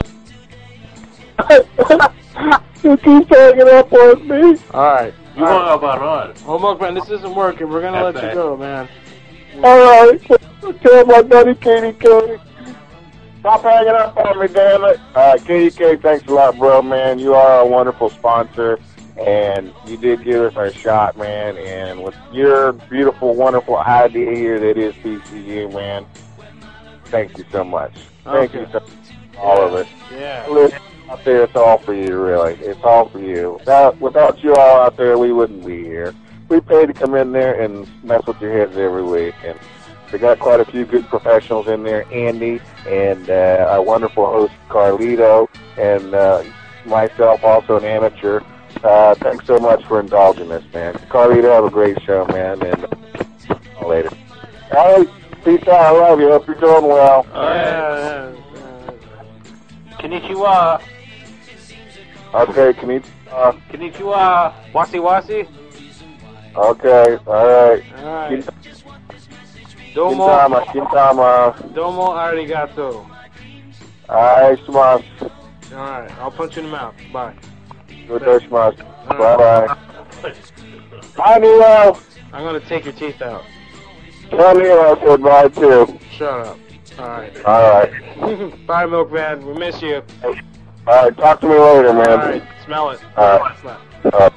You keep taking up on me. All right. You want to about us? Oh, Milkman, this isn't working. We're going to let bad. you go, man. All right. Tell my buddy Katie K. Stop hanging up on me, damn it. Uh, Katie K, thanks a lot, bro, man. You are a wonderful sponsor, and you did give us our shot, man. And with your beautiful, wonderful idea here that is P C U, man, thank you so much. Thank Okay. you so much, all of it. Yeah. Listen, out there, it's all for you, really. It's all for you. Without, without you all out there, we wouldn't be here. We pay to come in there and mess with your heads every week. And we got quite a few good professionals in there. Andy and uh, our wonderful host, Carlito, and uh, myself, also an amateur. Uh, thanks so much for indulging us, man. Carlito, have a great show, man. And uh, later. All right. Peace out. I love you. Hope you're doing well. All right. Yeah, yeah. Konnichiwa. Okay, konnichiwa. Konnichiwa. Wasi wasi. Okay, alright. Alright. Domo. Kintama, kintama. Domo arigato. Alright, shimasu. Alright, I'll punch you in the mouth. Bye. Good shimasu. Bye-bye. Bye, Nilo. I'm going to take your teeth out. Tell Nilo I said bye, too. Shut up. Alright. Alright. Bye, Milkman. We miss you. Alright, talk to me later, man. Alright, smell it. Alright. Smell it. Uh,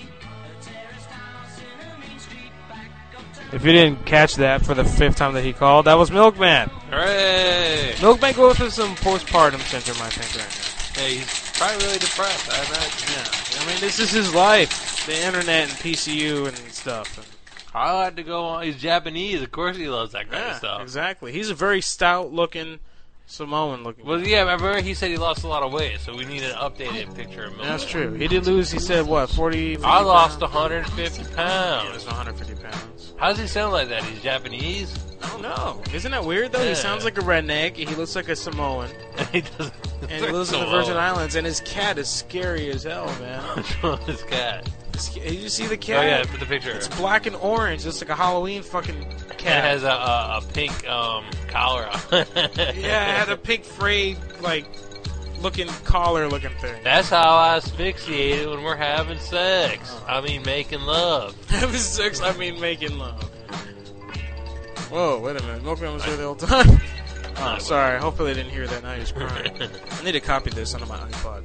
If you didn't catch that for the fifth time that he called, that was Milkman. Hooray! Milkman going through some postpartum syndrome, I think, right now. Hey, he's probably really depressed. I imagine. Yeah. I mean, this is his life. The internet and P C U and stuff. And I had to go on. He's Japanese. Of course he loves that kind Yeah, of stuff. exactly. He's a very stout-looking Samoan-looking. Well, yeah, remember he said he lost a lot of weight, so we need an updated picture of him. That's true. He did lose, he said, what, forty, fifty I lost pounds? one hundred fifty pounds. Yeah, it's one hundred fifty pounds. How does he sound like that? He's Japanese? I don't know. Isn't that weird, though? Yeah. He sounds like a redneck. He looks like a Samoan. he doesn't. And he lives in the Virgin Islands, and his cat is scary as hell, man. What's wrong with his cat? Did you see the cat? Oh, yeah, put the picture. It's black and orange. It's like a Halloween fucking cat. It has a, a, a pink um, collar on. Yeah, it had a pink frayed, like, looking collar looking thing. That's how I asphyxiate it when we're having sex. Oh. I mean, making love. Having sex, I mean making love. Whoa, wait a minute. Milkman was there the whole time? Oh, sorry. Hopefully they didn't hear that. Now he's crying. I need to copy this onto my iPod.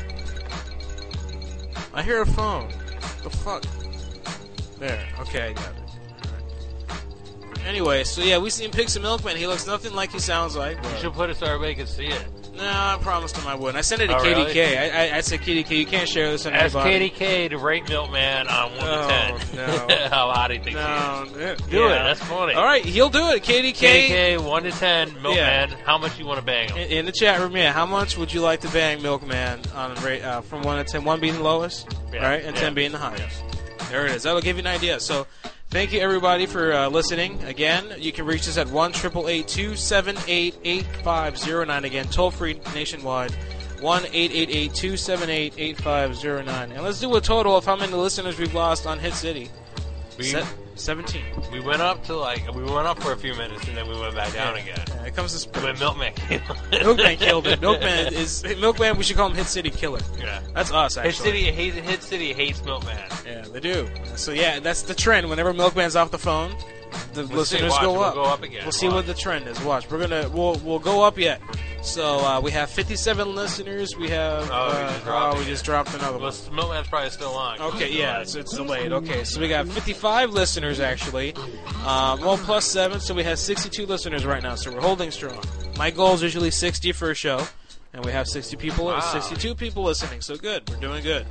I hear a phone. The fuck? There. Okay, I got it. Right. Anyway, so yeah, we seen pics of Milkman. He looks nothing like he sounds like. You should put it so everybody can see it. No, I promised him I wouldn't. I sent it to Oh, K D K. really? I, I, I said, K D K, you can't share this on Ask anybody. K D K to rate Milkman on one No, to ten. no. How hot he thinks No, he is. yeah. Do it. That's funny. All right, he'll do it. K D K. K D K, one to ten. Milkman, Yeah. how much you want to bang him? In, in the chat room, yeah. How much would you like to bang Milkman on rate uh, from one to ten? One being the lowest, Yeah, right, and yeah. ten being the highest. There it is. That'll give you an idea. So, thank you everybody for uh, listening. Again, you can reach us at one triple eight two seven eight eight five zero nine. Again, toll free nationwide. One eight eight eight two seven eight eight five zero nine. And let's do a total of how many listeners we've lost on Hit City. We, Se- Seventeen. we went up to like we went up for a few minutes and then we went back down Yeah. again. Yeah, it comes to spring. When Milkman came on. Milkman killed it. Milkman is Milkman. We should call him Hit City Killer. Yeah, that's us. Actually, Hit City hates Hit City hates Milkman. Yeah, they do. So yeah, that's the trend. Whenever Milkman's off the phone, the We'll see. listeners Watch, go we'll up. go up again. We'll see Watch. what the trend is. Watch. We're gonna we'll we'll go up yet. So uh, we have fifty-seven listeners. We have Oh, we uh, just dropped oh, we it. just dropped another Well, one. Milkman's probably still on. Okay, yeah, it's, it's delayed. Okay, so we got fifty-five listeners actually. Um, well, plus seven, so we have sixty-two listeners right now. So we're holding strong. My goal is usually sixty for a show, and we have sixty people, Wow. sixty-two people listening. So good, we're doing good.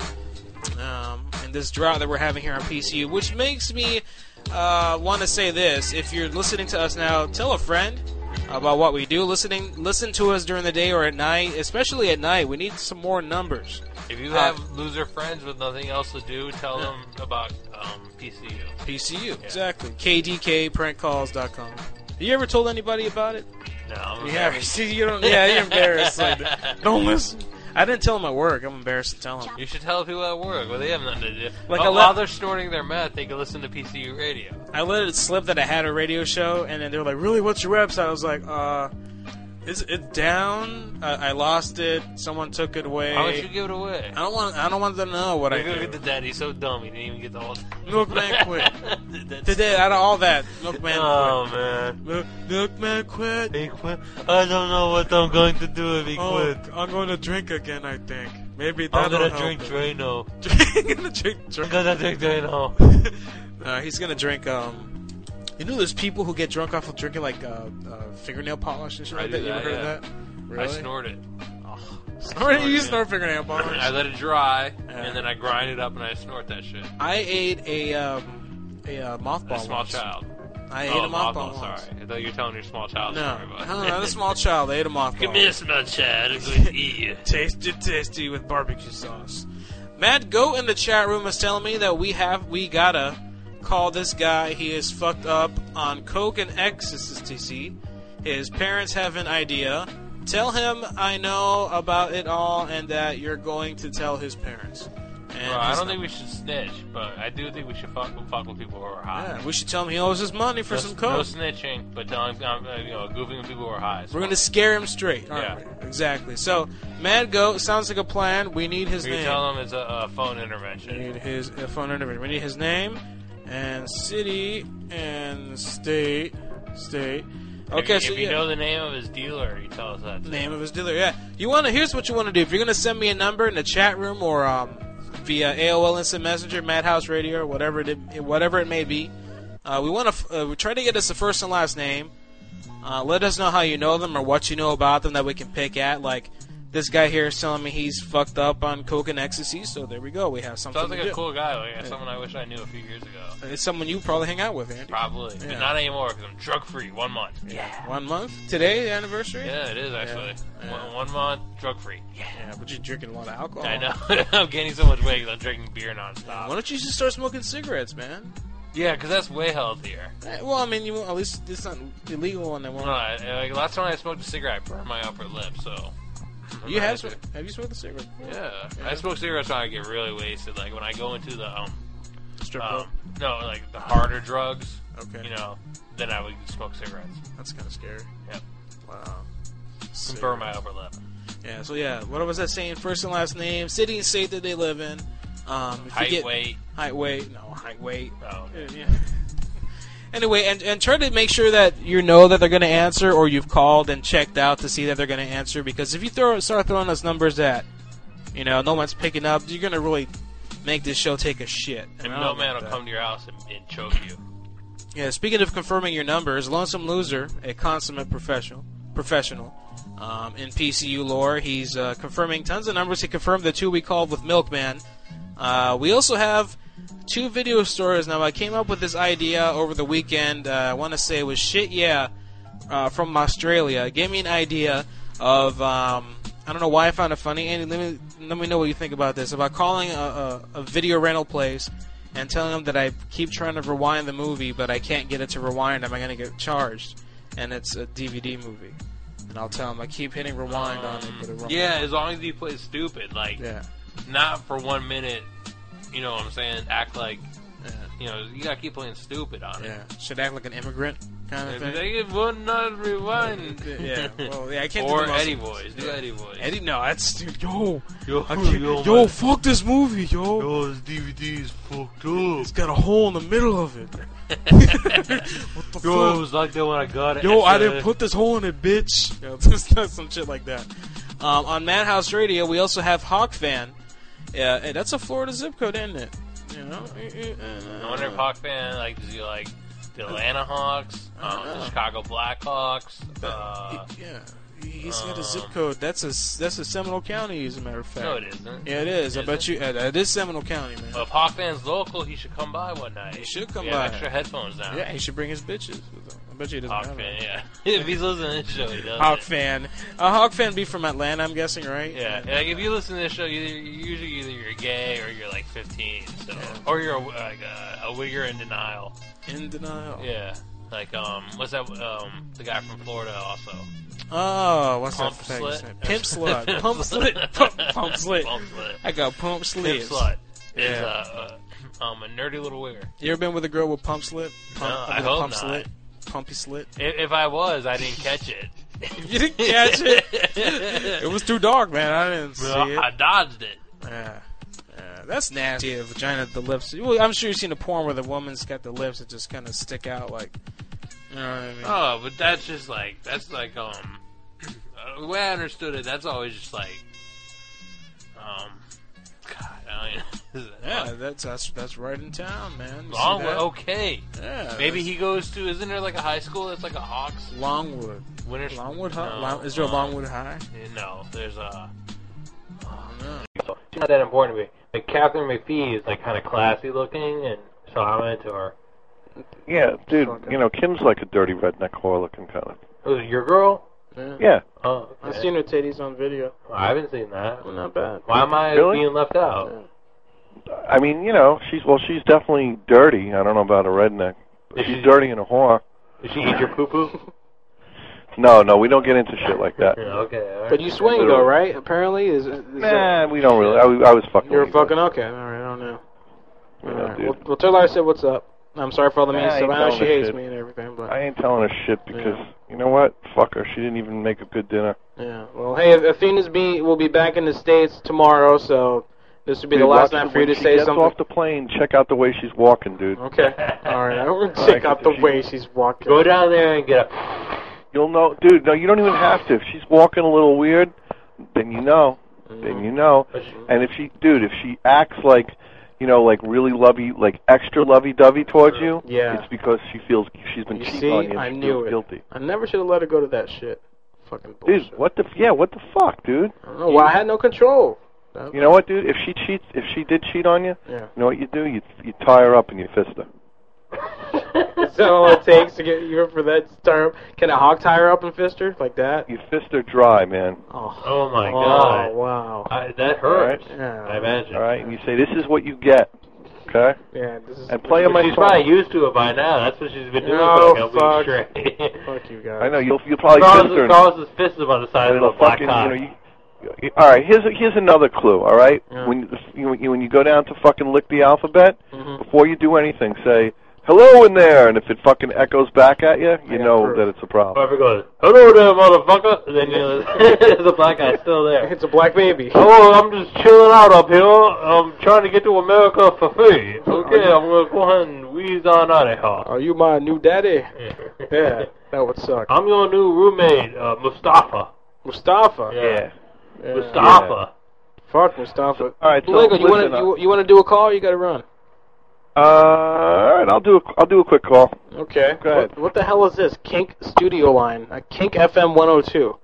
Um, and this drought that we're having here on P C U, which makes me uh, want to say this: if you're listening to us now, tell a friend about what we do. Listening, listen to us during the day or at night, especially at night. We need some more numbers. If you Uh, have loser friends with nothing else to do, tell them about um, P C U. P C U, exactly. K D K prank calls dot com. You ever told anybody about it? No, I'm You haven't. embarrassed. See, you don't. Yeah, you're embarrassed. Like, don't listen. I didn't tell them at work. I'm embarrassed to tell them. You should tell people at work. Well, they have nothing to do. Like oh, I while let- they're snorting their meth, they can listen to P C U radio. I let it slip that I had a radio show, and then they were like, "Really? What's your website?" I was like, "Uh, is it down? I, I lost it. Someone took it away." Why would you give it away? I don't want. I don't want them to know what I Look do. at the daddy, so dumb he didn't even get the whole. Milkman quit. That's- Today, out of all that, Milkman Oh quit. man, Mil- Milkman quit. he quit. I don't know what I'm going to do if he Oh, quit. I'm going to drink again. I think maybe I'm that'll gonna help drink it. Drano. I'm gonna drink. I'm drink. gonna drink Drano. Uh, he's gonna drink. Um, you know, there's people who get drunk off of drinking like uh, uh, fingernail polish and shit I like do that. You ever that, heard yeah. of that? Really? I snort it. Snort it? You it. snort fingernail polish? I let it dry, Yeah. and then I grind it up and I snort that shit. I ate a um, a uh, mothball. A small once. child. I ate oh, a mothball. Sorry, once. I thought you were telling your small child No, story. But no, not a small child. I ate a mothball. Give me a small child. I'm going to eat you. Tasty, tasty with barbecue sauce. Matt Goat in the chat room is telling me that we have we gotta call this guy. He is fucked up on coke and ecstasy. His parents have an idea. Tell him I know about it all and that you're going to tell his parents. And Well, I his don't think number. we should snitch, but I do think we should fuck, fuck with people who are high. Yeah, we should tell him he owes his money for no, some No coke. snitching, but telling um, uh, you know, goofing with people who are high. We're gonna scare him straight. aren't Yeah. we? Exactly. So, Mad Goat sounds like a plan. We need his We name. tell them it's a, a phone We intervention. need his uh, phone intervention. We need his name and city and state. State. Okay, if, so if you yeah. know the name of his dealer, you tell us that. Too. Name of his dealer. Yeah. You wanna? Here's what you wanna do. If you're gonna send me a number in the chat room or um, via A O L Instant Messenger, Madhouse Radio, or whatever it whatever it may be, uh, we want to uh, we try to get us the first and last name. Uh, let us know how you know them or what you know about them that we can pick at. Like, this guy here is telling me he's fucked up on coke and ecstasy, so there we go. We have something Sounds like to a do. cool guy. Like, Yeah. Someone I wish I knew a few years ago. It's someone you probably hang out with, Andy. Probably. Yeah. But not anymore because I'm drug-free. One month. Yeah. One month? Today, the anniversary? Yeah, it is actually. Yeah. One, one month, drug-free. Yeah. yeah, but you're drinking a lot of alcohol. I know. I'm gaining so much weight because I'm drinking beer nonstop. Why don't you just start smoking cigarettes, man? Yeah, because that's way healthier. Eh, Well, I mean, you at least it's not illegal and they won't. No, I, like, last time I smoked a cigarette, I burned my upper lip, so... You have sm- have you smoked a cigarette? Yeah. I smoke cigarettes when I get really wasted. Like, when I go into the, um... Strip um, club? No, like, the harder drugs. Okay. You know, then I would smoke cigarettes. That's kind of scary. Yep. Wow. And burn my upper lip. Yeah, so yeah, what was that saying? First and last name, city and state that they live in. Um, if you Height, get- weight. Height, weight. No, height, weight. Oh, okay. Yeah. Anyway, and, and try to make sure that you know that they're going to answer, or you've called and checked out to see that they're going to answer. Because if you throw start throwing us numbers that, you know, no one's picking up, you're going to really make this show take a shit. And I no don't man like will that. come to your house and, and choke you. Yeah, speaking of confirming your numbers, Lonesome Loser, a consummate professional, professional um, in P C U lore, he's uh, confirming tons of numbers. He confirmed the two we called with Milkman. Uh, we also have two video stories. Now, I came up with this idea over the weekend. Uh, I want to say it was Shit Yeah uh, from Australia. It gave me an idea of, um, I don't know why I found it funny. Andy, let me, let me know what you think about this. About calling a, a, a video rental place and telling them that I keep trying to rewind the movie, but I can't get it to rewind. Am I going to get charged? And it's a D V D movie. And I'll tell them I keep hitting rewind um, on it, but it won't. Yeah, as long as you play stupid. Like, Yeah. not for one minute, you know what I'm saying, act like, Yeah. you know, you gotta keep playing stupid on it. Yeah. Should act like an immigrant kind of If thing. they would not rewind. Yeah, well, yeah, I can't Or do the most- Eddie voice. Do Eddie voice. Eddie, no, that's dude. Yo, Yo, I can't, yo, yo, man. fuck this movie, yo. Yo, this D V D is fucked up. It's got a hole in the middle of it. what the Yo, fuck? it was like that when I got it. Yo, I It's, uh, didn't put this hole in it, bitch. You know, just some shit like that. Um, on Madhouse Radio, we also have Hawk Fan. Yeah, hey, that's a Florida zip code, isn't it? You know. I wonder if Hawk fan, like, does he like the Atlanta Hawks, um, the Chicago Blackhawks? Uh, yeah, he's got a um, zip code. That's a that's a Seminole County, as a matter of fact. No, it isn't. Yeah, it is. I Is bet it? you uh, it is Seminole County, man. Well, if Hawk fan's local, he should come by one night. He should come we by. Have extra headphones now. Yeah, he should bring his bitches with him. I bet you he doesn't Hawk have fan, them. yeah. If he's listening to this show, he does. Hawk it. fan. A Hawk fan be from Atlanta, I'm guessing, right? Yeah, like if you listen to this show, either, usually either you're gay or you're like fifteen, so or you're a, like a, a wigger in denial. In denial. Yeah, like um, what's that? Um, the guy from Florida also. Oh, what's Pump that? slit? Thing? Pimp slut. Pump slit. Pump, pump slit. Pump slit. I got pump Pimp slits. slut is Yeah. uh, uh, um, a nerdy little wigger. You ever been with a girl with pump slit? Pump, No, I with a hope pump not. slit. Pumpy slit. If, if I was, I didn't catch it. You didn't catch it. It was too dark, man. I didn't see Well, it. I dodged it. Yeah. Yeah, that's nasty. A vagina, the lips. Well, I'm sure you've seen a porn where the woman's got the lips that just kind of stick out, like. You know what I mean? Oh, but that's just like that's like um, uh, the way I understood it, that's always just like um, God, I don't know. Yeah, that's that's that's right in town, man. You see Longwood, that? okay. Yeah. Maybe that's- he goes to. Isn't there like a high school that's like a Hawks? Longwood. Winter. Longwood High. No, Long, is there a um, Longwood High? No, there's a. Oh, no. So she's not that important to me. Like Catherine McPhee is like kind of classy looking, and so I'm into her. Yeah, dude, you know, Kim's like a dirty redneck whore looking kind of. Was it your girl? Yeah. Yeah. Oh, okay. I've seen her titties on video. Well, I haven't seen that. Well, not bad. Why am I Really? being left out? I mean, you know, she's, well, she's definitely dirty. I don't know about a redneck. Is She's she- dirty and a whore. Did she eat your poo poo? No, no, we don't get into shit like that. Yeah, okay. All right. But you swing though, right? Apparently, is, is Nah, we don't really. I, was- I was fucking. You're with you, fucking okay. All right, I don't know. You All know, right. dude. Well, well, tell her I said what's up. I'm sorry for all the mean Nah, I stuff. ain't I know telling she her hates shit. me and everything, but I ain't telling her shit because you know what? Fuck her. She didn't even make a good dinner. yeah. Well, hey, Athena's be will be back in the States tomorrow, so this would be Dude, the last watch night her for you when to she say gets something. off the plane, check out the way she's walking, dude. Okay. All right. I will All check right, out the if she- way she's walking. Go down there and get a. You'll know, dude. No, you don't even have to. If she's walking a little weird, then you know. Then you know. And if she, dude, if she acts like, you know, like really lovey, like extra lovey-dovey towards you, Yeah. it's because she feels she's been You cheating see, on you. And I she knew feels it. guilty. I never should have let her go to that shit. fucking bullshit. Dude, what the, f- yeah, what the fuck, dude? I don't know. Well, I had no control. That, You know what, dude? If she cheats, if she did cheat on you, Yeah. you know what you do? You you tie her up and you fist her. Is that all it takes to get you for that term? Can a hog tie her up and fist her like that? You fist her dry, man. Oh, Oh my oh, god. wow. I, that All right. hurts. Yeah. I imagine. All right, and you say, "This is what you get." Okay. Yeah, this is. And play on my She's phone. probably used to it by now. That's what she's been doing No, for like a fuck. week straight. Fuck you guys. I know you'll you'll probably Carlos, fist her. and- Carlos' fist is about the size and of a it'll black fucking, cock. you know, you, all right, here's a, here's another clue. All right, Yeah. when you, you when you go down to fucking lick the alphabet, Mhm. before you do anything, say hello in there, and if it fucking echoes back at you, you got know proof. that it's a problem. Or if it goes, hello there, motherfucker, then you know, the black guy's still there. It's a black baby. Oh, I'm just chilling out up here. I'm trying to get to America for free. Okay, I'm going to go ahead and wheeze on out of here. Are you my new daddy? Yeah, that would suck. I'm your new roommate, uh, Mustafa. Mustafa. Yeah. Yeah. Mustafa. Fuck Mustafa. All right, so Lego, you listen, want to you, you want to do a call? Or you got to run. Uh, all right, I'll do a, I'll do a quick call. Okay. Go ahead. What, what the hell is this? Kink Studio Line. Uh, Kink F M one oh two.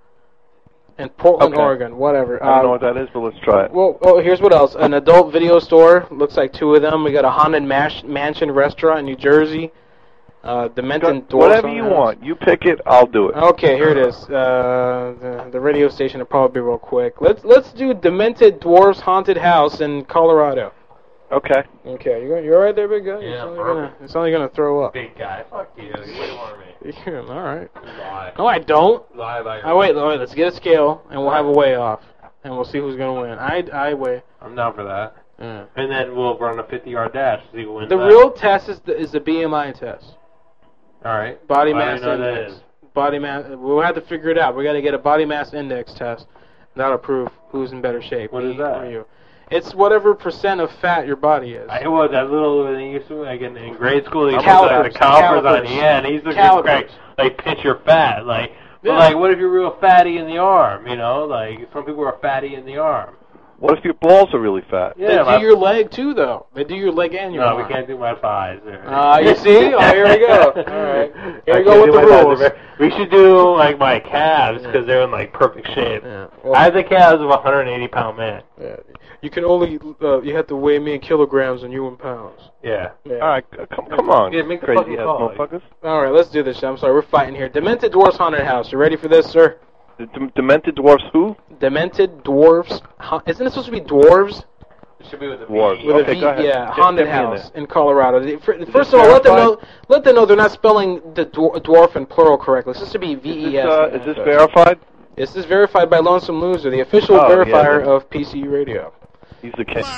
In Portland, Okay. Oregon. Whatever. I don't Uh, know what that is, but let's try it. Well, oh, here's what else. An adult video store. Looks like two of them. We got a haunted mash, mansion restaurant in New Jersey. Uh, Demented Dwarfs. Whatever on you the house. want, you pick it, I'll do it. Okay, here it is. Uh, the, the radio station will probably be real quick. Let's let's do Demented Dwarfs Haunted House in Colorado. Okay. Okay, you you all right there, big guy? Yeah, it's only perfect. gonna it's only gonna throw up. Big guy. Fuck you. You wouldn't want me. Yeah, all right. Lie. No, I don't. Lie about your I wait, wait. Let's get a scale and we'll have a weigh off, and we'll see who's gonna win. I I weigh. I'm down for that. Yeah. And then we'll run a fifty-yard dash to see who wins The that. real test is the is the B M I test. All right. Body Why mass do you know that index. is? Body mass. We'll have to figure it out. We got to get a body mass index test. That'll prove who's in better shape. What is me that? Or you. It's whatever percent of fat your body is. I was that little when they used to like in, in grade school. They used to Calipers. put the calipers on. Calipers. Yeah, and he used to Calipers. like like pinch your fat. Like, but Yeah. like, what if you're real fatty in the arm? You know, like some people are fatty in the arm. What if your balls are really fat? They Yeah, my- do your leg too, though. They do your leg and your No, arm. we can't do my thighs. Ah, you see? Oh, here we go. All right. Here I we go can't with do the my rules. thighs. We should do like my calves because they're in like perfect shape. Yeah. I have the calves of a one hundred eighty pound man. Yeah. You can only uh, you have to weigh me in kilograms and you in pounds. Yeah. Yeah. All right, c- come come on, Yeah, make the crazy fucking ass call. motherfuckers. All right, let's do this. I'm sorry, we're fighting here. Demented Dwarfs Haunted House. You ready for this, sir? The dem- demented dwarfs who? Demented Dwarfs. Ha- Isn't it supposed to be dwarves? It should be with the Dwarves. With Okay, a V, go ahead. yeah, Get- haunted get me in house in Colorado. The- fir- this First of all, let them know verified? let them know they're not spelling the dwar- dwarf in plural correctly. It's supposed to be V E S. Is this, uh, is this verified? This is verified by Lonesome Loser, the official Oh, yeah, verifier then. of P C U Radio. He's the king.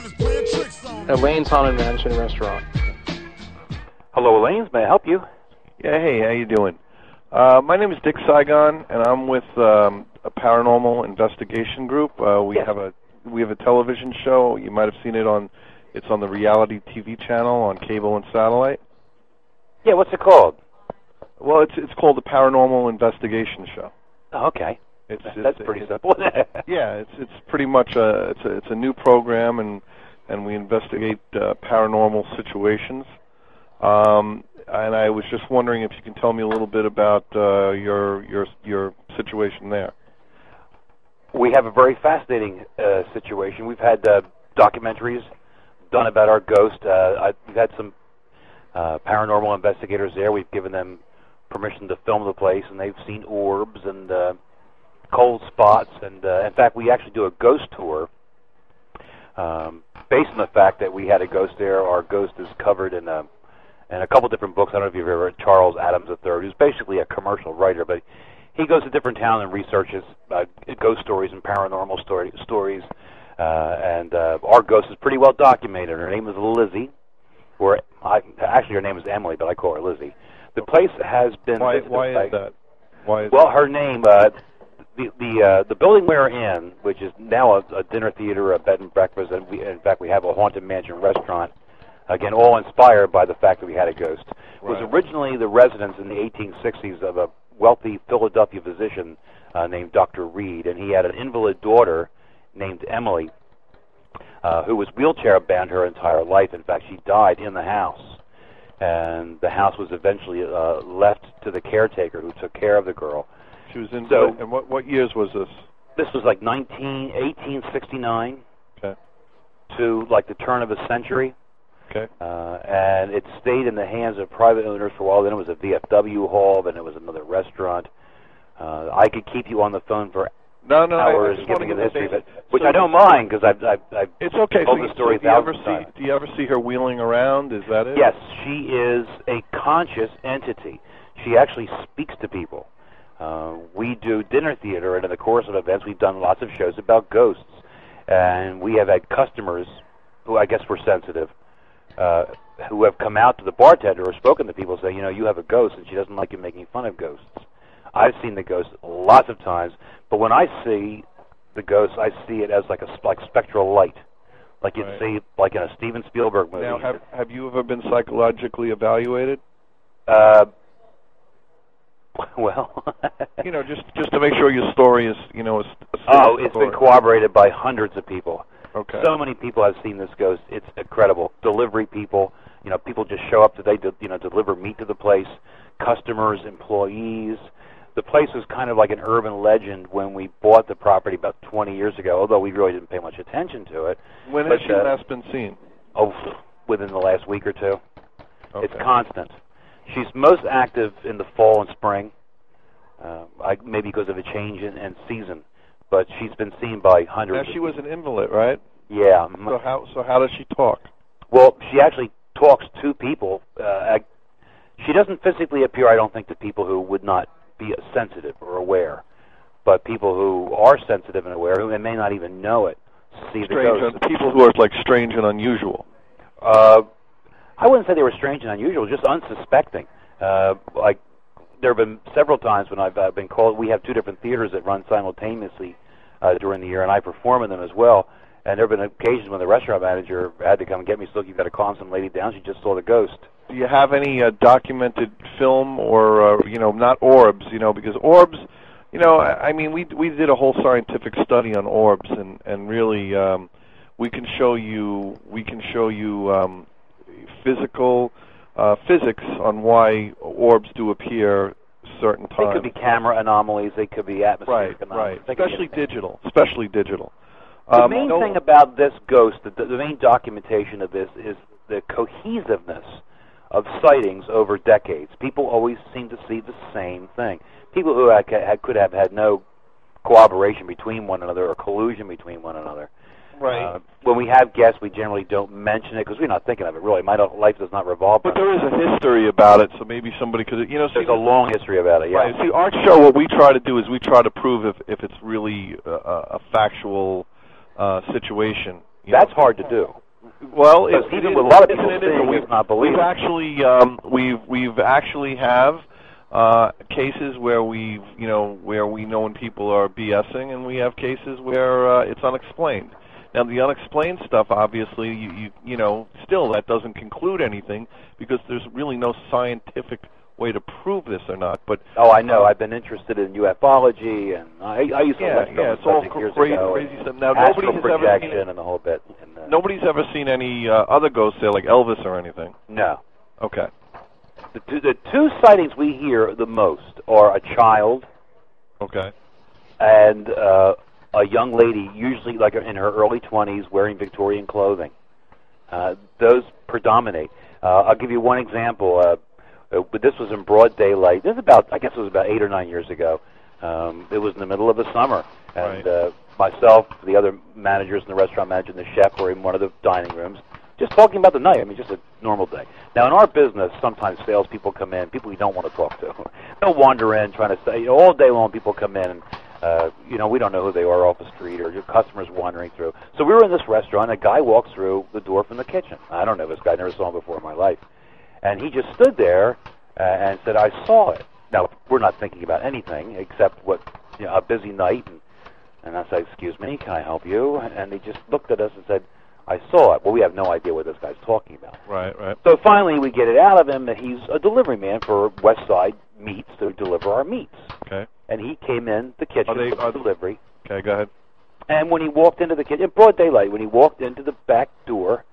Elaine's Haunted Mansion Restaurant. Hello, Elaine's. May I help you? Yeah, hey, how you doing? Uh, my name is Dick Saigon, and I'm with um, a paranormal investigation group. Uh, we Yes. have a we have a television show. You might have seen it on. It's on the reality T V channel on cable and satellite. Yeah, what's it called? Well, it's it's called the Paranormal Investigation Show. Oh, okay. It's, That's it's pretty it's, simple. Yeah, it's it's pretty much a it's a it's a new program, and and we investigate uh, paranormal situations. Um, and I was just wondering if you can tell me a little bit about uh, your your your situation there. We have a very fascinating uh, situation. We've had uh, documentaries done about our ghost. Uh, I, we've had some uh, paranormal investigators there. We've given them permission to film the place, and they've seen orbs and uh, cold spots. And uh, in fact, we actually do a ghost tour um, based on the fact that we had a ghost there. Our ghost is covered in a in a couple different books. I don't know if you've ever read Charles Adams the third, who's basically a commercial writer, but he goes to different towns and researches uh, ghost stories and paranormal story, stories. Uh, and uh, our ghost is pretty well documented. Her name is Lizzie. Or I, actually, her name is Emily, but I call her Lizzie. The place has been Why visited why by, is that? Why is well, that? her name, uh, the the uh, the building we're in, which is now a, a dinner theater, a bed and breakfast, and we, in fact, we have a haunted mansion restaurant. Again, all inspired by the fact that we had a ghost. Was Right. originally the residence in the eighteen sixties of a wealthy Philadelphia physician uh, named Doctor Reed, and he had an invalid daughter named Emily, uh, who was wheelchair bound her entire life. In fact, she died in the house, and the house was eventually uh, left to the caretaker who took care of the girl. She was in. So- and what what years was this? This was like nineteen, eighteen sixty-nine Okay. to like the turn of a century. Okay. Uh, and it stayed in the hands of private owners for a while. Then it was a V F W hall. Then it was another restaurant. Uh, I could keep you on the phone for No, no, I- I hours just wanna giving you the get the history, basics. but, which So- I don't mind because I've, I've, I've It's okay. told so the you- story so do you ever thousands of see? times. Do you ever see her wheeling around? Is that it? Yes, she is a conscious entity. She actually speaks to people. Uh, we do dinner theater, and in the course of events, we've done lots of shows about ghosts. And we have had customers who I guess were sensitive, uh, who have come out to the bartender or spoken to people saying, you know, you have a ghost, and she doesn't like you making fun of ghosts. I've seen the ghost lots of times, but when I see the ghost, I see it as like a like spectral light, like you'd Right. see like in a Steven Spielberg movie. Now, have have you ever been psychologically evaluated? Uh, well, you know, just just to make sure your story is, you know, a, a oh, it's been corroborated by hundreds of people. Okay. So many people have seen this ghost. It's incredible. Delivery people, you know, people just show up today to, you know, deliver meat to the place. Customers, employees. The place was kind of like an urban legend when we bought the property about twenty years ago, although we really didn't pay much attention to it. When But, has she uh, last been seen? Oh, within the last week or two. Okay. It's constant. She's most active in the fall and spring, uh, I, maybe because of a change in, in season. But she's been seen by hundreds. Now she of was an invalid, right? Yeah. So how so how does she talk? Well, she actually talks to people. Uh, I, she doesn't physically appear, I don't think, to people who would not be sensitive or aware. But people who are sensitive and aware, who may not even know it, see the Strange, ghost. and people who are like strange and unusual. Uh, I wouldn't say they were strange and unusual, just unsuspecting. Uh, like, there have been several times when I've uh, been called. We have two different theaters that run simultaneously uh, during the year, and I perform in them as well. And there have been occasions when the restaurant manager had to come and get me, so look, you've got to calm some lady down. She just saw the ghost. Do you have any uh, documented film or uh, you know, not orbs? You know, because orbs, you know, I, I mean, we we did a whole scientific study on orbs, and and really, um, we can show you we can show you um, physical uh, physics on why orbs do appear certain times. They could be camera anomalies. They could be atmospheric Right, anomalies. right. They could be Especially anything. digital. Especially digital. The Um, main no- thing about this ghost, the, the main documentation of this, is the cohesiveness of sightings over decades. People always seem to see the same thing. People who had, had, could have had no cooperation between one another or collusion between one another. Right. Uh, when we have guests, we generally don't mention it because we're not thinking of it, really. My do- life does not revolve But around there is a history about it, so maybe somebody could, you know. See, There's a long history about it, yeah. Right. See, our show, what we try to do is we try to prove if if it's really a, a factual uh, situation. you That's know. hard to do. Well, Because it, even it with is- a lot of it people is, saying we've, it's not believable. we've actually um, we've we've actually have uh, cases where we've you know where we know when people are BSing, and we have cases where uh, it's unexplained. Now, the unexplained stuff, obviously, you, you you know, still that doesn't conclude anything because there's really no scientific way to prove this or not. But Oh, I know. I've been interested in ufology, and I, I used to Yeah, let's go yeah, on it's all subject years crazy- ago. crazy and stuff. Now, astral nobody has ever seen projection it. and the whole bit. And, uh, nobody's ever seen any uh, other ghosts there, like Elvis or anything. No. Okay. The two, the two sightings we hear the most are a child Okay. and uh, a young lady, usually like in her early twenties, wearing Victorian clothing. Uh, those predominate. Uh, I'll give you one example. Uh, uh, but this was in broad daylight. This is about, I guess it was about eight or nine years ago. Um, it was in the middle of the summer, and Right. uh, myself, the other managers, and the restaurant manager, and the chef were in one of the dining rooms, just talking about the night. I mean, just a normal day. Now, in our business, sometimes salespeople come in, people we don't want to talk to. They'll wander in trying to say, you know, all day long. People come in, and uh, you know, we don't know who they are off the street, or your customers wandering through. So we were in this restaurant. A guy walks through the door from the kitchen. I don't know this guy. I never saw him before in my life, and he just stood there uh, and said, "I saw it." Now, we're not thinking about anything except what, you know, a busy night. And, and I said, "Excuse me, can I help you?" And he just looked at us and said, "I saw it." Well, we have no idea what this guy's talking about. Right, right. So finally, we get it out of him that he's a delivery man for West Side Meats to deliver our meats. Okay. And he came in the kitchen Are they- for the are- delivery. Okay, go ahead. And when he walked into the kitchen, in broad daylight, when he walked into the back door,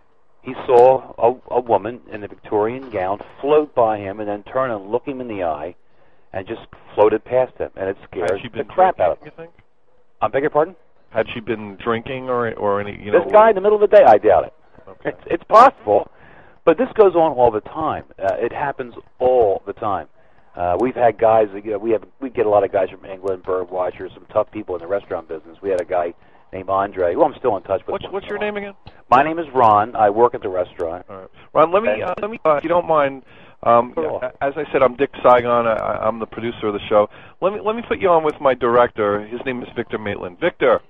he saw a, a woman in a Victorian gown float by him and then turn and look him in the eye and just floated past him, and it scared Had she the been crap out of drinking, him. you think? I beg your pardon? Had she been drinking or or any? You know, This guy in the middle of the day, I doubt it. Okay. It's, it's possible, but this goes on all the time. Uh, it happens all the time. Uh, we've had guys. You know, we have we get a lot of guys from England, bird watchers, some tough people in the restaurant business. We had a guy named Andre, who I'm still in touch with. What's what's your name again? My name is Ron. I work at the restaurant. All right. Ron, let me uh, let me uh, if you don't mind. Um, as I said, I'm Dick Saigon. I, I'm the producer of the show. Let me let me put you on with my director. His name is Victor Maitland. Victor.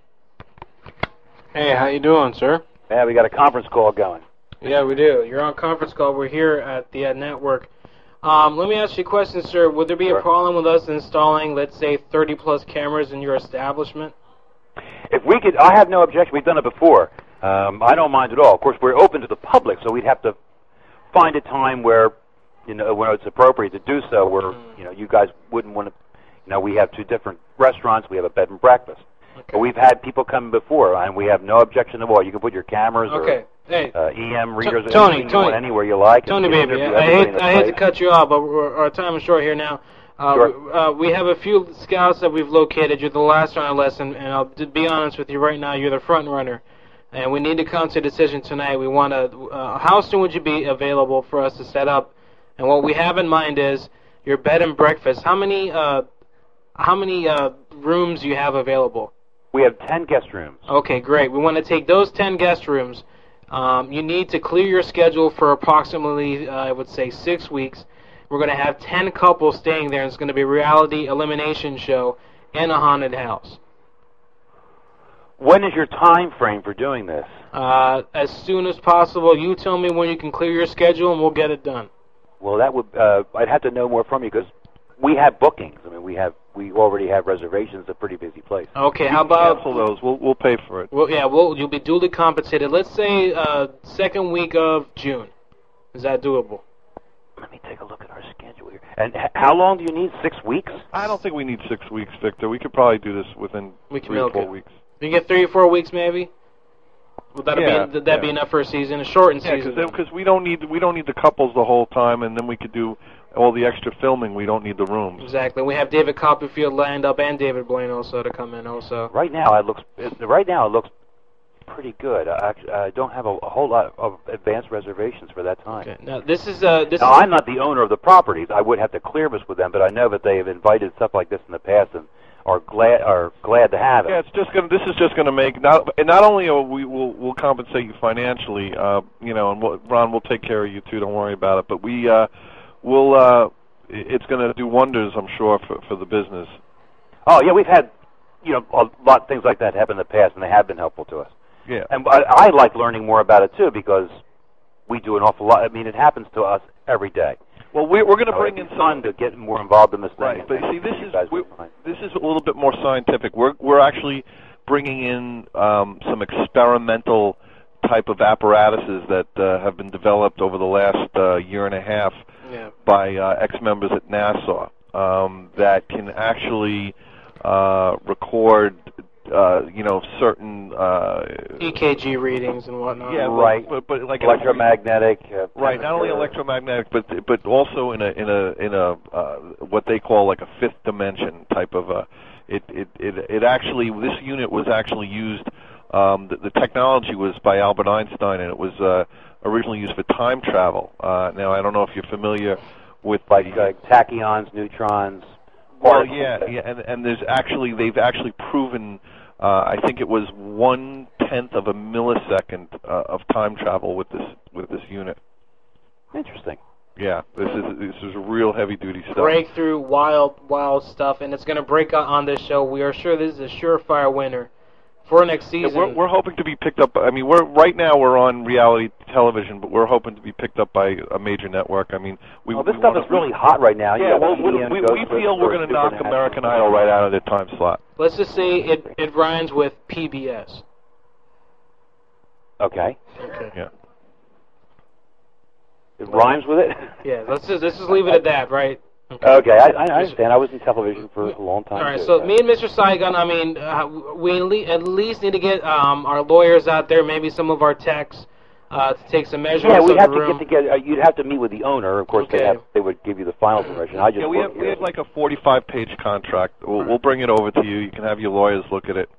Hey, how you doing, sir? Yeah, we got a conference call going. Yeah, we do. You're on conference call. We're here at the uh, network. Um, let me ask you a question, sir. Would there be Sure. a problem with us installing, let's say, thirty plus cameras in your establishment? If we could, I have no objection. We've done it before. Um, I don't mind at all. Of course, we're open to the public, so we'd have to find a time where, you know, when it's appropriate to do so. Where you know, you guys wouldn't want to. You know, we have two different restaurants. We have a bed and breakfast. Okay. But we've had people come before, and we have no objection at all. You can put your cameras Okay. or Hey. uh, E M readers T- Tony, anything you Tony. want anywhere you like. Tony, and baby, interview I everybody hate, in the I hate to place. cut you off, but we're, our time is short here now. Uh, Sure. we, uh, we have a few scouts that we've located. You're the last on our list, and, and I'll d- be honest with you right now, you're the front runner. And we need to come to a decision tonight. We want to. Uh, how soon would you be available for us to set up? And what we have in mind is your bed and breakfast. How many uh, how many uh, rooms do you have available? We have ten guest rooms. Okay, great. We want to take those ten guest rooms. Um, you need to clear your schedule for approximately, uh, I would say, six weeks. We're going to have ten couples staying there, and it's going to be a reality elimination show and a haunted house. When is your time frame for doing this? Uh, as soon as possible. You tell me when you can clear your schedule, and we'll get it done. Well, that would uh, I'd have to know more from you because we have bookings. I mean, we have we already have reservations. It's a pretty busy place. Okay, how about cancel those? We'll we'll pay for it. Well, yeah, well, you'll be duly compensated. Let's say uh, second week of June. Is that doable? Let me take a look at our schedule here. And h- how long do you need? Six weeks? I don't think we need six weeks, Victor. We could probably do this within We can three or milk four it. weeks. You get three or four weeks, maybe. Would that Yeah, be that yeah. be enough for a season? A shortened Yeah, season. because we don't need we don't need the couples the whole time, and then we could do all the extra filming. We don't need the rooms. Exactly. We have David Copperfield lined up and David Blaine also to come in also. Right now, it looks it, right now it looks pretty good. I, actually, I don't have a, a whole lot of advanced reservations for that time. Okay. Now this is uh this Now, is I'm not the owner of the properties. I would have to clear this with them, but I know that they have invited stuff like this in the past and are glad are glad to have it. Yeah, it's just gonna. This is just gonna make not. And not only are we will we'll compensate you financially, uh, you know, and we'll, Ron will take care of you too. Don't worry about it. But we uh, will. Uh, it's gonna do wonders, I'm sure, for for the business. Oh yeah, we've had you know a lot of things like that happen in the past, and they have been helpful to us. Yeah. And I, I like learning more about it too because we do an awful lot. I mean, it happens to us every day. Well, we're we're gonna So bring it's in fun to get more involved in this thing. Right, but see, this You is guys we, will find. this is a little bit more scientific. We're we're actually bringing in um, some experimental type of apparatuses that uh, have been developed over the last uh, year and a half Yeah. by uh, ex-members at NASA um, that can actually uh, record, uh, you know, certain uh, E K G readings and whatnot. yeah, Right. but, but, but like Electromagnetic. Uh, Right, not only temperature. electromagnetic, but but also in a in a in a uh, what they call like a fifth dimension type of a. It it it it actually this unit was actually used. Um, the, the technology was by Albert Einstein, and it was uh, originally used for time travel. Uh, now I don't know if you're familiar with like the, uh, tachyons, neutrons. well, particles. yeah, yeah, and and there's actually they've actually proven. Uh, I think it was one tenth of a millisecond uh, of time travel with this with this unit. Interesting. Yeah, this is this is real heavy duty stuff. Breakthrough, wild, wild stuff, and it's going to break out on this show. We are sure this is a surefire winner for next Yeah, season. we're, we're hoping to be picked up. I mean, we're right now we're on reality television, but we're hoping to be picked up by a major network. I mean, we. Well, this we stuff wanna, is really hot right now. You Yeah, got well, the we, E M we, Ghost we feel Whisperer, we're going to knock Supernatural. American Idol right out of their time slot. Let's just say it, it rhymes with P B S. Okay. Okay. Yeah. It rhymes with it. Yeah, let's just let's just leave it at that, right? Okay, I, I understand. I was in television for a long time. All right, too, so me and Mister Saigon, I mean, uh, we at le- at least need to get um, our lawyers out there, maybe some of our techs, uh, to take some Yeah, measurements we'd of have the to room. get together. Uh, you'd have to meet with the owner. Of course, Okay. they have, they would give you the final version. I just Yeah, we have work we here. have like a forty-five page contract. We'll, we'll bring it over to you. You can have your lawyers look at it,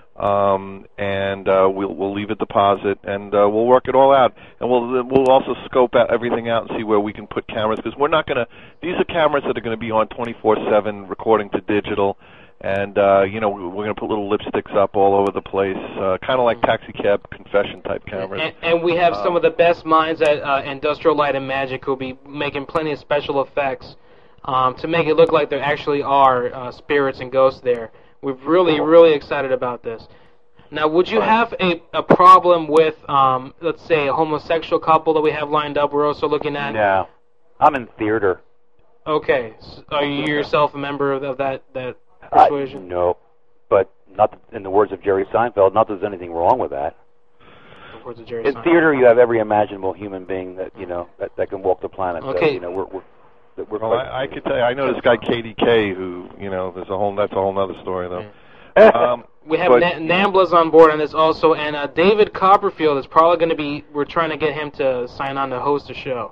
um, and uh, we'll we'll leave a deposit, and uh, we'll work it all out. And we'll we'll also scope out everything out and see where we can put cameras, because we're not going to. These are cameras that are going to be on twenty-four seven, recording to digital. And, uh, you know, we're going to put little lipsticks up all over the place, uh, kind of like taxi cab confession type cameras. And, and we have Um, some of the best minds at uh, Industrial Light and Magic who'll be making plenty of special effects um, to make it look like there actually are uh, spirits and ghosts there. We're really, really excited about this. Now, would you have a, a problem with, um, let's say, a homosexual couple that we have lined up we're also looking at? No. I'm in theater. Okay. So are you yourself a member of, of that, that Uh, persuasion? no. But not th- in the words of Jerry Seinfeld, not that there's anything wrong with that. The words of Jerry In Seinfeld. theater, you have every imaginable human being that, you know, that, that can walk the planet. So, Okay. you know, we're... we're that we're Well, quite- I, I could tell you, I know this guy K D K, who, you know, there's a whole that's a whole other story though. Um, We have but- Na- Nambla's on board on this also, and uh, David Copperfield is probably going to be. We're trying to get him to sign on to host a show.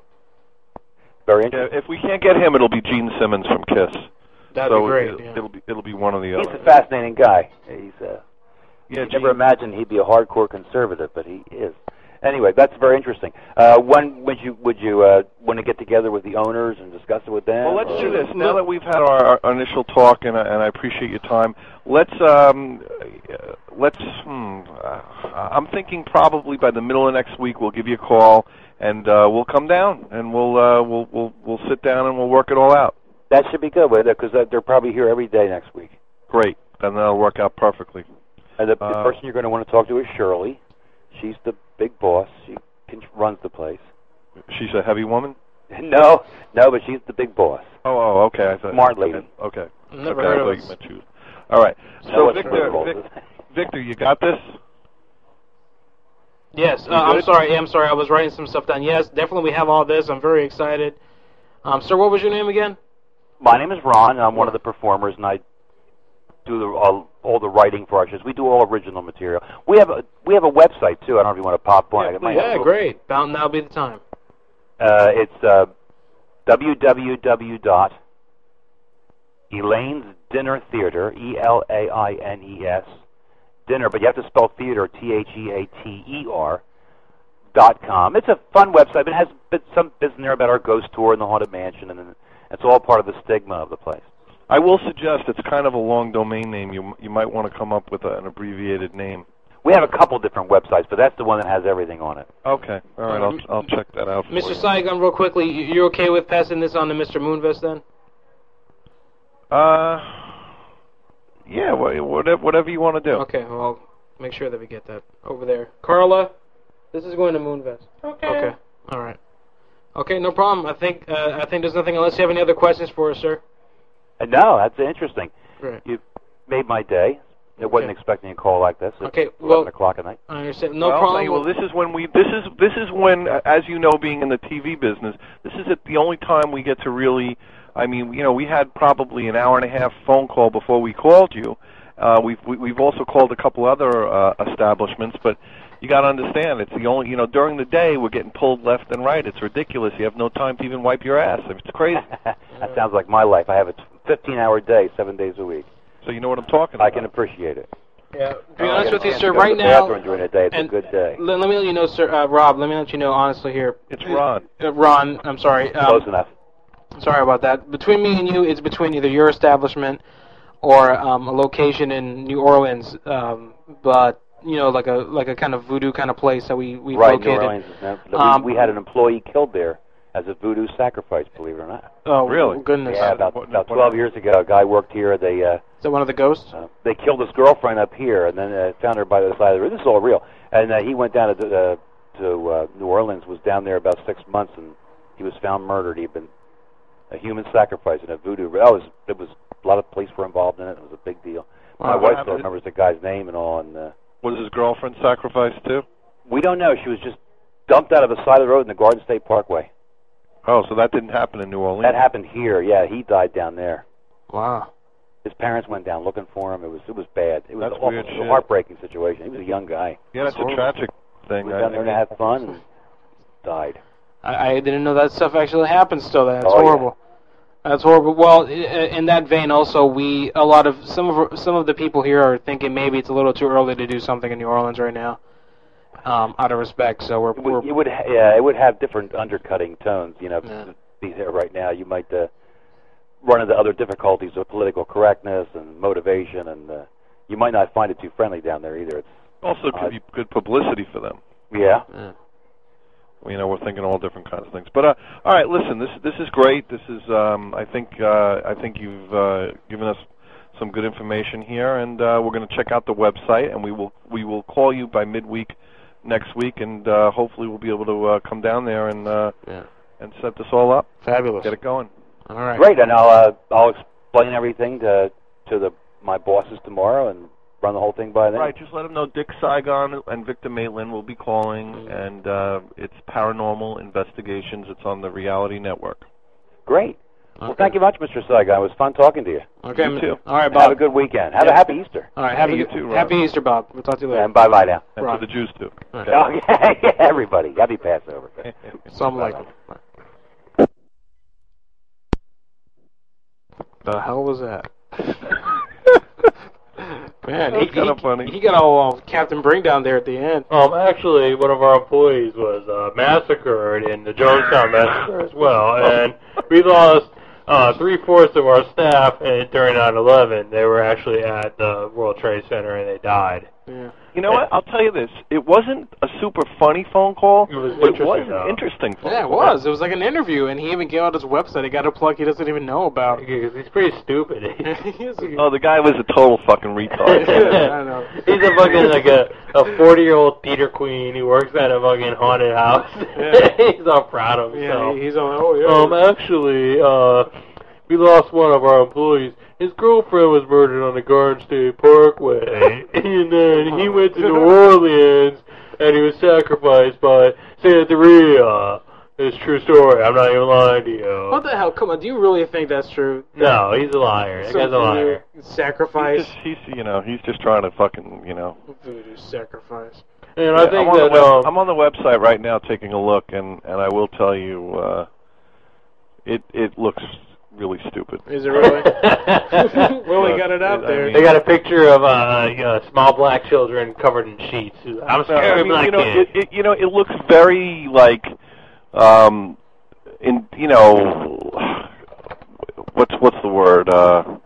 Very Yeah, interesting. if we can't get him, it'll be Gene Simmons from Kiss. That'd so be great. It'll, yeah. it'll be it'll be one or the He's other. a fascinating guy. He's uh, Yeah, you Gene- never imagined he'd be a hardcore conservative, but he is. Anyway, that's very interesting. Uh, when would you would you uh, want to get together with the owners and discuss it with them? Well, let's or- do this. Now that we've had our, our initial talk, and I, and I appreciate your time, let's um, uh, let's. Hmm, uh, I'm thinking probably by the middle of next week we'll give you a call, and uh, we'll come down and we'll uh, we'll we'll we'll sit down and we'll work it all out. That should be good, because they're probably here every day next week. Great, then that'll work out perfectly. And the, the Uh, person you're going to want to talk to is Shirley. She's the big boss. She can, runs the place. She's a heavy woman. No, no, but she's the big boss. Oh, oh, okay. I thought, Smart lady. Okay. Never okay, heard I of thought us. you meant she was- All right. That So, was Victor, Shirley. Vic, Victor, you got this? Yes, uh, You I'm good? sorry. I'm sorry. I was writing some stuff down. Yes, definitely we have all this. I'm very excited. Um, sir, what was your name again? My name is Ron, and I'm one of the performers, and I do the, all, all the writing for our shows. We do all original material. We have a we have a website too. I don't know if you want to pop on. Yeah, It might have a yeah little- great. About now be the time. Uh, it's uh, w w w dot Elaine's Dinner Theater, E L A I N E S, dinner, but you have to spell theater, T H E A T E R, dot com. It's a fun website. It has bit, some bits in there about our ghost tour and the Haunted Mansion, and then it's all part of the stigma of the place. I will suggest it's kind of a long domain name. You you might want to come up with a, an abbreviated name. We have a couple different websites, but that's the one that has everything on it. Okay. All right. I'll I'll check that out. For Mister you. Saigon, real quickly, you- you're okay with passing this on to Mister Moonves then? Uh, yeah. wha- Whatever whatever you want to do. Okay, well, I'll make sure that we get that over there. Carla, this is going to Moonves. Okay. Okay. All right. Okay, no problem. I think uh, I think there's nothing unless you have any other questions for us, sir. Uh, no, that's interesting. Great. You made my day. I wasn't Okay. expecting a call like this at Okay, eleven well- o'clock at night. I understand. No well, problem. thank you. Well, this is when we. This is this is when, uh, as you know, being in the T V business, this is at the only time we get to really. I mean, you know, we had probably an hour and a half phone call before we called you. Uh, we've we, we've also called a couple other uh, establishments, but you got to understand, it's the only. You know, during the day we're getting pulled left and right. It's ridiculous. You have no time to even wipe your ass. It's crazy. That sounds like my life. I have a fifteen-hour day, seven days a week. So you know what I'm talking about. I can appreciate it. Yeah. To be Oh, I honest get a with you, chance sir, to go to right the now, bathroom during the day. It's and a good day. let, let me let you know, sir, uh, Rob. Let me let you know honestly here. It's Ron. Uh, Ron, I'm sorry. Um, Close enough. Sorry about that. Between me and you, it's between either your establishment or um, a location in New Orleans. Um, but you know, like a like a kind of voodoo kind of place that we we Right, located. New Orleans. Is now, we, Um, we had an employee killed there as a voodoo sacrifice, believe it or not. Oh, Really? Goodness. Yeah, about What- about what- twelve years ago, a guy worked here. They uh, Is that one of the ghosts? uh, they killed his girlfriend up here, and then uh, found her by the side of the road. This is all real. And uh, he went down to uh, to uh, New Orleans. Was down there about six months, and he was found murdered. He'd been a human sacrifice in a voodoo. Oh, it was it was a lot of police were involved in it. It was a big deal. Wow, My what wife still happened? remembers the guy's name and all. And uh, Was his girlfriend sacrificed too? we don't know. She was just dumped out of the side of the road in the Garden State Parkway. Oh, so that didn't happen in New Orleans. That happened here. Yeah, he died down there. Wow. His parents went down looking for him. It was it was bad. It was That's awful. weird It was a shit. heartbreaking situation. He was a young guy. Yeah, that's a Horrible. tragic, thing. We've I, down there I to mean, have fun and died. I, I didn't know that stuff actually happens still. That's Oh, yeah. horrible. That's horrible. Well, i- in that vein, also, we a lot of some of some of the people here are thinking maybe it's a little too early to do something in New Orleans right now, um, out of respect. So we're, It we're would, it would, ha- yeah, it would have different undercutting tones. You know, Yeah. to be there right now, you might uh, run into other difficulties of political correctness and motivation, and uh, you might not find it too friendly down there either. It's also uh, could be good publicity for them. yeah. yeah. You know, we're thinking all different kinds of things. But uh, all right, listen, this this is great. This is, um, I think, uh, I think you've uh, given us some good information here, and uh, we're going to check out the website, and we will we will call you by midweek next week, and uh, hopefully we'll be able to uh, come down there and uh, Yeah. and set this all up. Fabulous. Get it going. All right. Great, and I'll uh, I'll explain everything to to the my bosses tomorrow and run the whole thing by them. Right, just let them know Dick Saigon and Victor Maitland will be calling, and uh, it's Paranormal Investigations. It's on the Reality Network. Great. Well, Okay. thank you much, Mister Saigon. It was fun talking to you. Okay. You too. All right, Have a Bob. good weekend. Have Yeah. a happy Easter. All right. Have Yeah, a you good, too, Rob. happy Easter, Bob. We'll talk to you later. And bye bye now. And Right. for the Jews, too. All right. Okay, everybody. Happy Passover. Something like it. The hell was that? Man, That's he, kinda he, funny. he got all uh, Captain Bring down there at the end. Um, actually, one of our employees was uh, massacred in the Jonestown massacre as well, and we lost uh, three-fourths of our staff uh, during nine eleven. They were actually at the World Trade Center, and they died. Yeah. You know what? I'll tell you this. It wasn't a super funny phone call, It was but it interesting, was an though. interesting phone Yeah, it call. was. It was like an interview, and he even gave out his website. He got a plug he doesn't even know about. Because he's pretty stupid. He is a- Oh, the guy was a total fucking retard. I know. He's a fucking like a a forty year old theater queen who works at a fucking haunted house. Yeah. He's all proud of Yeah, himself. he- he's on. Oh yeah. Um, actually, uh, we lost one of our employees. His girlfriend was murdered on the Garden State Parkway, and then he went to New Orleans, and he was sacrificed by Santeria. It's a true story. I'm not even lying to you. What the hell? Come on. Do you really think that's true? No, he's a liar. That guy's a liar. Sacrifice. He's, just, he's, you know, he's just trying to fucking, you know. Voodoo sacrifice. And Yeah, I think I'm, on that the web, um, I'm on the website right now taking a look, and, and I will tell you, uh, it it looks really stupid. Is it really? Willie got it out I there. mean- they got a picture of uh, uh, small black children covered in sheets. I'm No, scared I of mean, black you know, kids. it, it, you know, it looks very like, um, in you know, what's what's the word? Uh,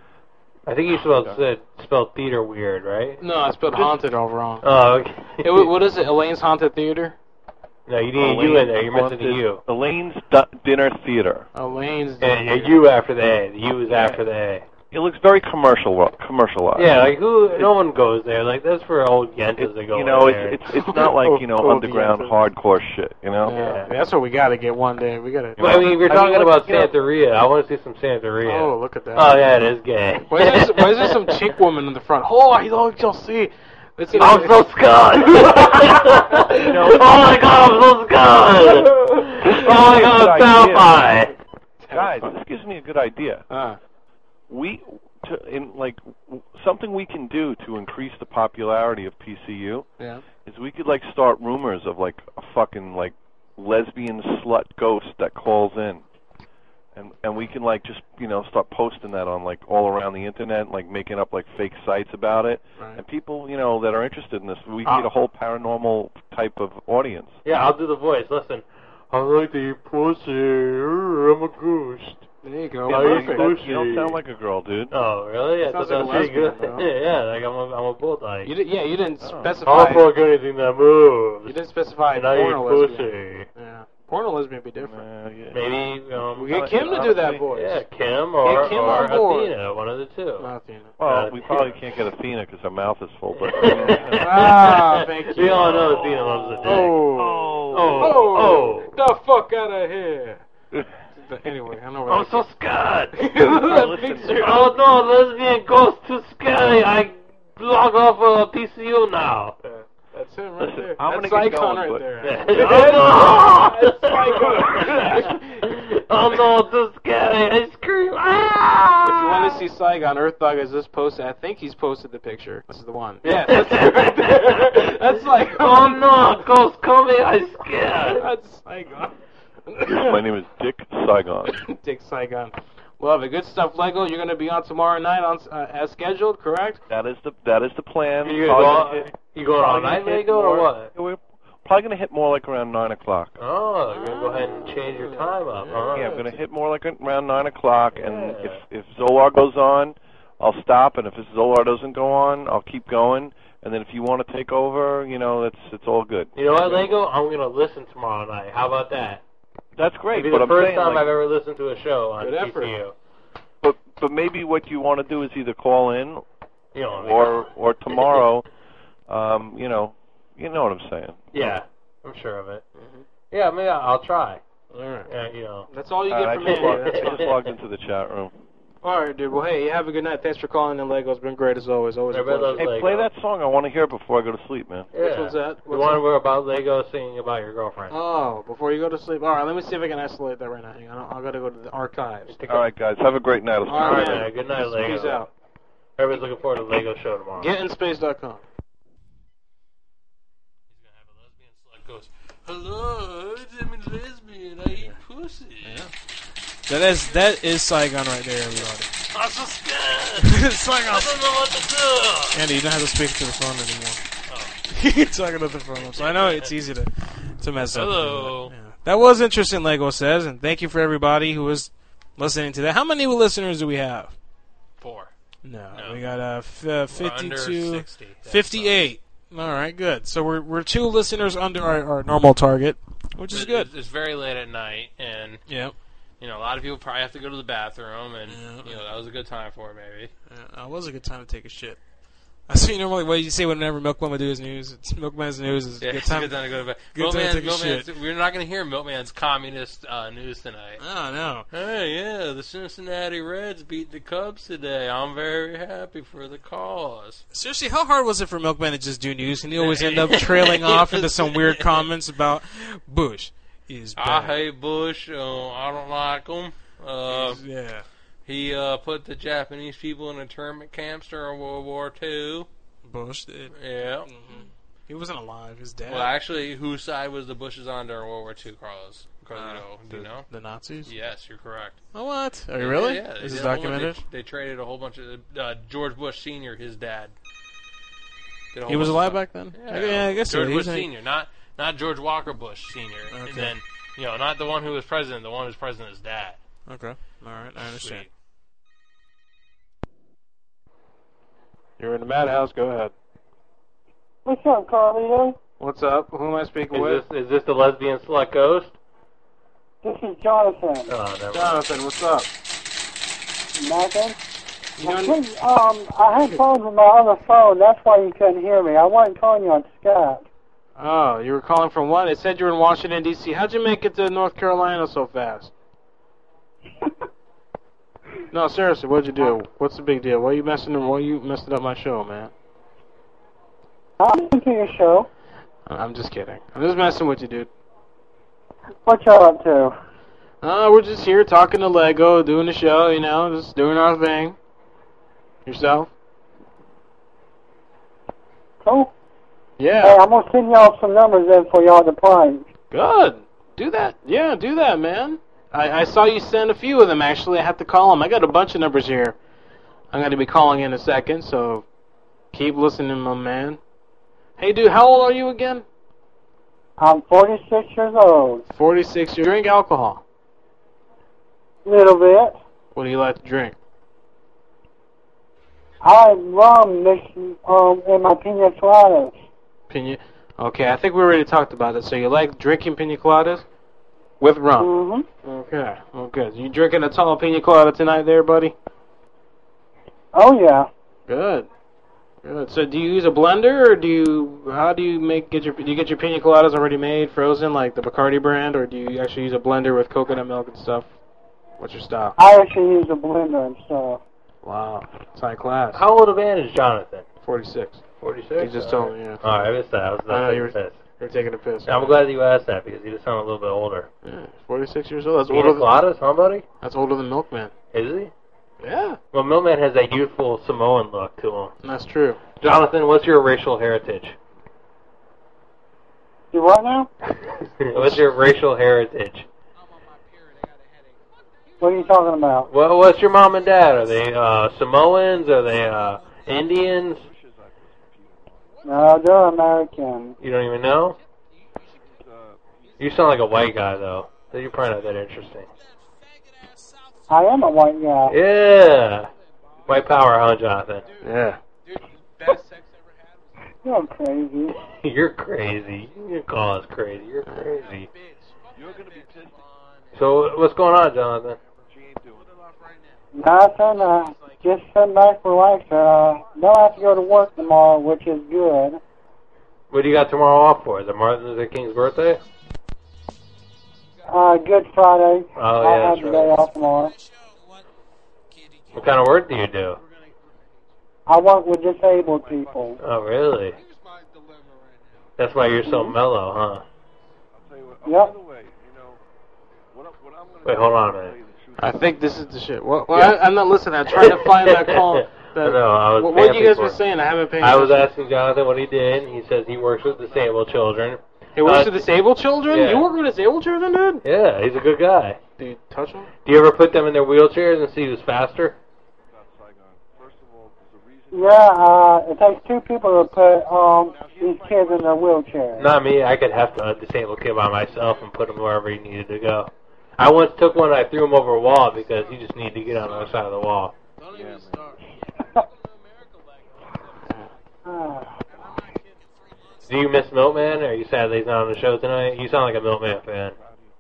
I think you spelled said spelled theater weird, right? No, I spelled haunted all wrong. Oh, okay. It, wa- what is it? Elaine's Haunted Theater? No, you need a U in there. You're missing a U. Elaine's D- Dinner Theater. Elaine's. And a U after the A. The U is after the A. It looks very commercial, commercialized. Yeah, like who? No one goes there. Like that's for old yentas that go You know, in there. it's it's it's not like you know Oh, underground yeah. hardcore shit. You know. Yeah, that's what we got to get one day. We got to. Well, I mean, if you're I talking mean, about you know- Santeria, I want to see some Santeria. Oh, look at that. Oh, yeah, it is gay. Why is, there, why is there some chick woman in the front? Oh, I don't you'll see. It's I'm so scared. Oh my god, I'm so scared. Oh my god, I'm terrified. Guys, this gives me a good idea. Uh, We, to, in like w- something we can do to increase the popularity of P C U yeah. is we could like start rumors of like a fucking like lesbian slut ghost that calls in, and and we can like just you know start posting that on like all around the internet, like making up like fake sites about it, Right. and people you know that are interested in this, we can Ah. get a whole paranormal type of audience. Yeah, I'll do the voice. Listen. I like to eat pussy. I'm a ghost. There you go. Yeah, I you, eat that- pussy. you don't sound like a girl, dude. Oh, really? I Sounds thought that like was a pretty lesbian, good. though. Yeah, like I'm a, I'm a bulldyke. You did, yeah, you didn't Oh. specify. I'll fuck anything that moves. You didn't specify And I eat porno pussy. lesbian. Yeah, porno lesbian would be different. Uh, yeah. Maybe, um... We get Kim to do that voice. Yeah, Kim or, Get Kim or on board. Athena, one of the two. Not Athena. Well, Uh, we probably can't get Athena because her mouth is full, but. Ah, thank you. We all know Athena loves the dick. Oh. Oh. Oh. Oh. The fuck out of here. Anyway, I know where I'm that so scared. That picture. Oh no, lesbian ghost too scary. I log off uh, P C U now. Yeah, that's him right Listen, there. I'm that's gonna get Icon going, right but- there. Oh no! Oh no, too scary. I scream. Ah! If you want to see Saigon, Earth Dog has just posted. I think he's posted the picture. This is the one. Yeah, that's it right there. That's like, Oh no, Ghost, come here, I'm scared. That's Saigon. My name is Dick Saigon. Dick Saigon. Well, the good stuff, Lego. You're going to be on tomorrow night on uh, as scheduled, correct? That is the that is the plan. You gonna go on, you going all night, Lego, or what? We're probably going to hit more like around nine o'clock. Oh, you're gonna go ahead and change your time up, huh? Yeah, I'm going to hit more like around nine o'clock, and if if Zolar goes on, I'll stop, and if Zolar doesn't go on, I'll keep going. And then if you want to take over, you know, that's it's all good. You know what, Lego? I'm gonna listen tomorrow night. How about that? That's great. It'll be but the I'm first saying, time like, I've ever listened to a show on Good P C U. effort. But but maybe what you want to do is either call in, You know what I mean? or or tomorrow, um, you know, you know what I'm saying. Yeah, I'm sure of it. Mm-hmm. Yeah, maybe I'll try. All right. Yeah, you know. That's all you All get right, from I me. just, logged, That's I just fine. logged into the chat room. All right, dude. Well, hey, you have a good night. Thanks for calling in, Lego. It's been great as always. Always a Everybody pleasure. loves Hey, play that song. I want to hear it before I go to sleep, man. Yeah. Which one's that? The What's one that? where about Lego singing about your girlfriend. Oh, before you go to sleep. All right, let me see if I can isolate that right now. Hang on. I've got to go to the archives. All right, guys. Have a great night. I'll speak All to you right, later. man. Good night, Lego. Peace out. Everybody's looking forward to the Lego show tomorrow. Get in space dot com. Goes, hello, I'm a lesbian. I eat pussy. Yeah. That is that is Saigon right there, everybody. I'm so scared. Saigon. I don't know what to do. Andy, you don't have to speak to the phone anymore. You're talking to the phone, so I know it's easy to to mess up. Hello. Yeah. That was interesting, Lego says, and thank you for everybody who was listening to that. How many listeners do we have? Four. No, No. we got uh, f- uh under fifty-two, sixty. That's fifty-eight. All right, good. So we're we're two listeners under our, our normal target, which is It- good. It's very late at night, and Yeah. you know, a lot of people probably have to go to the bathroom, and Yeah. you know that was a good time for it, maybe. Yeah, it was a good time to take a shit. I see normally what you say whenever Milkman would do his news. It's Milkman's news is a Yeah, good it's a time. good time to go to bed. Good time to Milkman, take a Milkman's, shit. we're not going to hear Milkman's communist uh, news tonight. Oh no! Hey, yeah, the Cincinnati Reds beat the Cubs today. I'm very happy for the cause. Seriously, how hard was it for Milkman to just do news, and he always end up trailing off into some weird comments about Bush is I bad. hate Bush. Uh, I don't like him. Uh, He's- yeah. He uh, put the Japanese people in internment camps during World War Two. Bush did. Yeah. Mm-hmm. He wasn't alive. His dad. Well, actually, whose side was the Bushes on during World War Two, Carlos? Uh, Carlito, do you the- know? the Nazis? Yes, you're correct. Oh, what? Are you Yeah, really? Yeah. they Is this did a whole bunch- documented? They, they traded a whole bunch of uh, George Bush Senior, his dad. did a whole He was bunch of alive stuff. back then? Yeah, I- yeah, I guess so. George He Bush was in- Senior, not not George Walker Bush Senior, Okay. and then you know, not the one who was president, the one who was president's dad. Okay. All right. I understand. Sweet. You're in the madhouse. Go ahead. What's up, Carlito? What's up? Who am I speaking Is with? this is this the lesbian slut ghost? This is Jonathan. Oh, never mind. Jonathan, what's up? Nothing. You I, know, couldn't- um, I had problems with my other phone. That's why you couldn't hear me. I wasn't calling you on Skype. oh, you were calling from what? It said you were in Washington, D C How'd you make it to North Carolina so fast? No, seriously, what'd you do? What's the big deal? Why you messing? Why you messing up my show, man? I'm listening to your show. I'm just kidding. I'm just messing with you, dude. What y'all up to? Uh, we're just here talking to Lego, doing the show, you know, just doing our thing. Yourself? Cool. Yeah. Hey, I'm gonna send y'all some numbers in for y'all to play. Good. Do that. Yeah, do that, man. I, I saw you send a few of them, actually. I have to call them. I got a bunch of numbers here. I'm going to be calling in a second, so keep listening, my man. Hey, dude, how old are you again? I'm forty-six years old. forty-six. You drink alcohol? Little bit. What do you like to drink? I rum mixed um, in my pina coladas. Pina. Okay, I think we already talked about it. So you like drinking pina coladas with rum? Mm-hmm. Okay. Well, good. You drinking a tall pina colada tonight, there, buddy? Oh yeah. Good. Good. So do you use a blender, or do you? How do you make get your? Do you get your pina coladas already made, frozen, like the Bacardi brand, or do you actually use a blender with coconut milk and stuff? What's your style? I actually use a blender and stuff. Wow, it's high class. How old of man is Jonathan? forty-six. forty-six? He just told me, yeah. All right, I missed that. I was I know, not you were, pissed. you were taking a piss. I'm glad that you asked that because you just sound a little bit older. Yeah, forty-six years old. That's Pina older than, coladas, huh, buddy? that's older than Milkman. Is he? Yeah. Well, Milkman has that youthful Samoan look to him. That's true. Jonathan, what's your racial heritage? You what now? What's your racial heritage? What are you talking about? Well, what's your mom and dad? Are they uh, Samoans? Are they uh, Indians? No, they're American. You don't even know? You sound like a white guy, though. So you're probably not that interesting. I am a white guy. Yeah. White power, huh, Jonathan? Yeah. You're crazy. You're crazy. You call us crazy. You're crazy. So what's going on, Jonathan? Nothing. Uh, just sitting back, relaxing. Uh, don't have to go to work tomorrow, which is good. What do you got tomorrow off for? Is it Martin Luther King's birthday? Uh, Good Friday. Oh, I'll yeah, have that's the right. day off tomorrow. What kind of work do you do? I work with disabled people. Oh, really? That's why you're so mellow, huh? Yep. Wait, hold on a minute. I think this is the shit. Well, well I, I'm not listening. I'm trying to find that call. That, I know, I was what what you guys fancy were for saying? I haven't paid I was attention. asking Jonathan what he did. He says he works with disabled children. He works Uh, with disabled children? yeah. You work with disabled children, dude? Yeah, he's a good guy. Do you touch them? Do you ever put them in their wheelchairs and see who's faster? Yeah, uh, it takes two people to put um these kids in their wheelchairs. Not me. I could have a disabled kid by myself and put him wherever he needed to go. I once took one and I threw him over a wall because he just needed to get on the other side of the wall. Do you miss Milkman, or are you sad that he's not on the show tonight? You sound like a Milkman fan.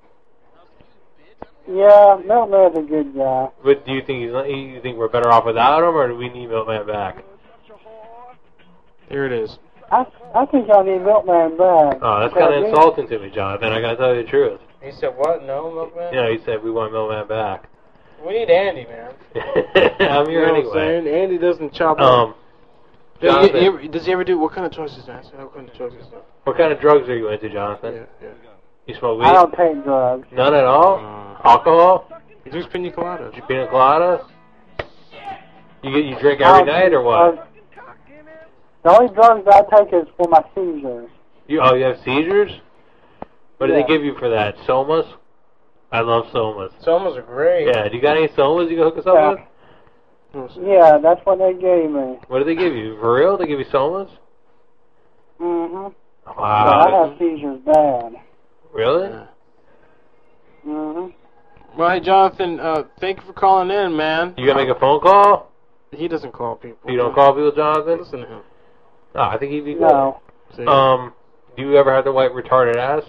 Yeah, Milkman's a good guy. But do you think he's, you think we're better off without him, or do we need Milkman back? Here it is. I I think I need Milkman back. Oh, that's kind of insulting to me, Jonathan. I gotta tell you the truth. He said what? No, Milkman? Yeah, he said we want Milkman back. We need Andy, man. I'm here You know anyway. what I'm saying? Andy doesn't chop Um, up. Does he, Jonathan, he ever, does he ever do, what kind of choices, man? What kind of choices? what kind of drugs are you into, Jonathan? Yeah, yeah. You smoke weed? I don't take drugs. None at all? Alcohol? He drinks pina coladas. You pina coladas? You get you drink every Um, night or what? uh, The only drugs I take is for my seizures. You oh you have seizures? What do Yeah. they give you for that? Somas? I love somas. Somas are great. Yeah, do you got any somas you can hook us up Yeah. with? Yeah, that's what they gave me. What do they give you? For real? They give you somas? Mm-hmm. Wow. I have seizures bad. Really? Mm-hmm. Well, hey, Jonathan, uh, thank you for calling in, man. You gonna make a phone call? He doesn't call people. You don't call people, Jonathan? Listen to him. Oh, I think he'd be good. No. See? Um, do you ever have to wipe retarded ass?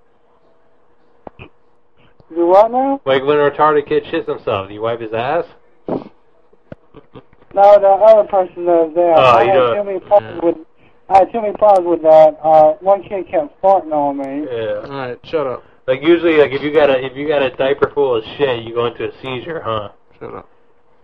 Do what now? Like when a retarded kid shits himself, do you wipe his ass? No, the other person does that. Oh, I you had don't- too many problems with. I had too many problems with that. Uh, one kid kept farting on me. Yeah. All right, shut up. Like usually, like if you got a if you got a diaper full of shit, you go into a seizure, huh? Shut up.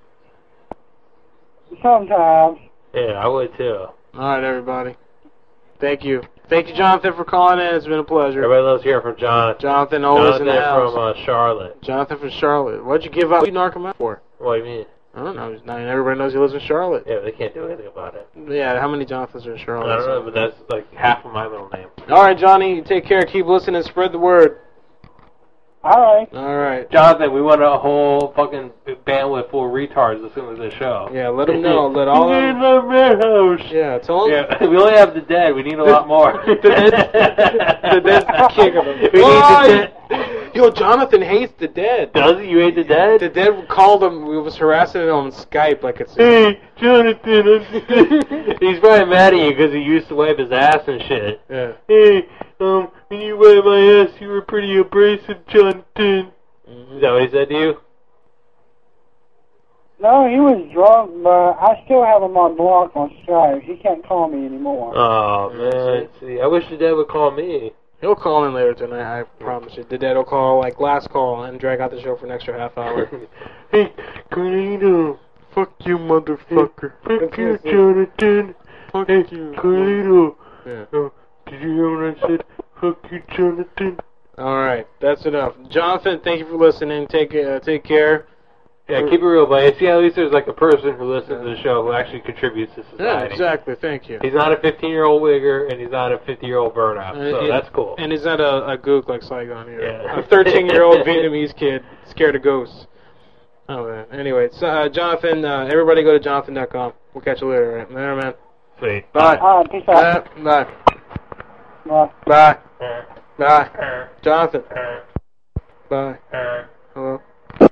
Sometimes. Yeah, I would too. All right, everybody. Thank you. Thank you, Jonathan, for calling in. It's been a pleasure. Everybody loves hearing from John. Jonathan, always in Jonathan the house. from uh, Charlotte. Jonathan from Charlotte. What'd you give up? What you knock him out for? What do you mean? I don't know. Not everybody knows he lives in Charlotte. Yeah, but they can't do anything about it. Yeah, how many Jonathans are in I Charlotte? don't know, but that's like half of my middle name. All right, Johnny, you take care. Keep listening. Spread the word. All right. All right. Jonathan, we want a whole fucking bandwidth full of retards listening to the show. Yeah, let them know. Let all of them. house. Yeah, tell them. Yeah, we only have the dead. We need a lot more. The dead, the dead's king of them. We need the dead. Yo, Jonathan hates the dead. Does he? You hate the dead? The dead called him. We was harassing him on Skype like it's. Hey, Jonathan. He's probably mad at you because he used to wipe his ass and shit. Yeah. Hey, um, when you wiped my ass, you were pretty abrasive, Jonathan. Mm-hmm. Is that what he said to you? No, he was drunk, but I still have him on block on Skype. He can't call me anymore. Oh, man. See, I wish the dad would call me. He'll call in later tonight, I promise you. The dad will call, like, last call and drag out the show for an extra half hour. Hey, Carlito. Fuck you, motherfucker. Fuck you, Jonathan. Fuck hey, you. Carlito. Yeah. Oh, did you hear what I said? Fuck you, Jonathan. All right, that's enough. Jonathan, thank you for listening. Take uh, take care. Yeah, keep it real, buddy. See, at least there's like a person who listens to the show who actually contributes to society. Yeah, exactly. Thank you. He's not a fifteen-year-old wigger, and he's not a fifty-year-old burnout, And so it- that's cool. And he's not a, a gook like Saigon here. Yeah. A thirteen-year-old Vietnamese kid scared of ghosts. Oh, man. Anyway, so, uh, Jonathan, uh, everybody go to jonathan dot com. We'll catch you later, right? Later, man. Sweet. Bye. All right, peace out. Bye. Bye. Bye. Bye. Bye. Jonathan. Bye. Hello.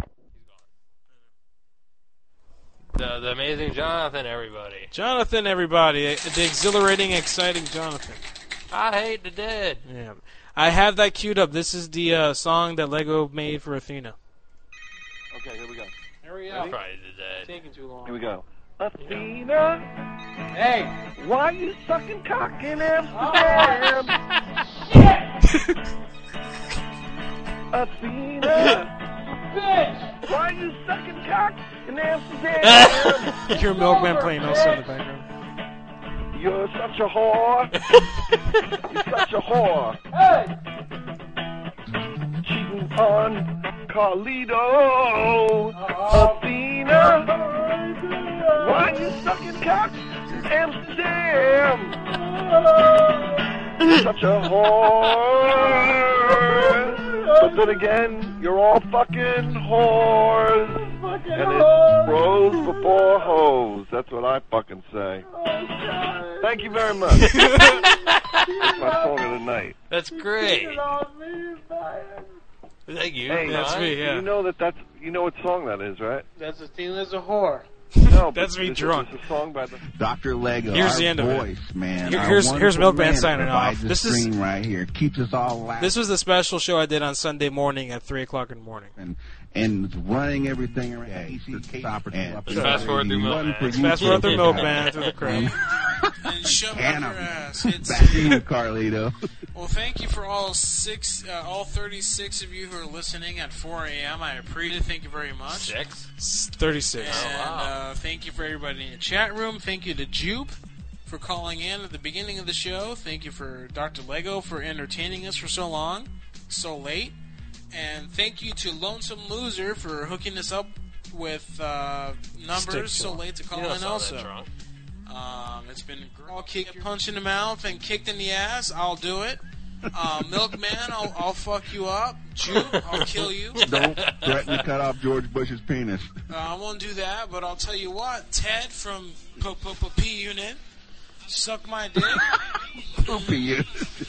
The, the amazing Jonathan, everybody. Jonathan, everybody. The exhilarating, exciting Jonathan. I hate the dead. Yeah. I have that queued up. This is the uh, song that Lego made for Athena. Okay, here we go. Hurry up. Friday the Dead. Taking too long. Here we go. Athena, hey, why you sucking cock in Amsterdam? Athena, bitch, why you sucking cock in Amsterdam? Your milkman playing also in the background. You're such a whore. You're such a whore. Hey! Cheating on Carlito. Athena, why you sucking cock in Amsterdam? You're such a whore. But then again, you're all fucking whores. And it's bros before hoes. That's what I fucking say. Thank you very much. That's my song of the night. That's great. Thank you. Hey, That's uh, me, yeah. You know that that's you know what song that is, right? That's Athena's a whore. No, That's but me it's, drunk. It's a song by the Doctor Lego, Here's our the end of it. voice, man. Here- Our here's- here's wonderful Milkman man signing off. provides the This is- stream right here. Keeps us all laughing. This was the special show I did on Sunday morning at three o'clock in the morning. and, and running everything around. Yeah, stop it. Let's fast forward through Milkman. Let's fast forward through Milkman, through the crowd. And shove up your ass. It's, Back to you, Carlito. well, thank you for all six, uh, all thirty-six of you who are listening at four a.m. I appreciate it. Thank you very much. Six? thirty-six. And Oh, wow. uh, thank you for everybody in the chat room. Thank you to Jupe for calling in at the beginning of the show. Thank you for Doctor Lego for entertaining us for so long, so late. And thank you to Lonesome Loser for hooking us up with uh, numbers Stick so to late to call You don't in sound also. that drunk. Um, it's been great. I'll kick a punch in the mouth and kicked in the ass. I'll do it. Uh, Milkman, I'll, I'll fuck you up. Juke, I'll kill you. Don't threaten to cut off George Bush's penis. Uh, I won't do that, but I'll tell you what. Ted from P Unit, suck my dick. Poopy you.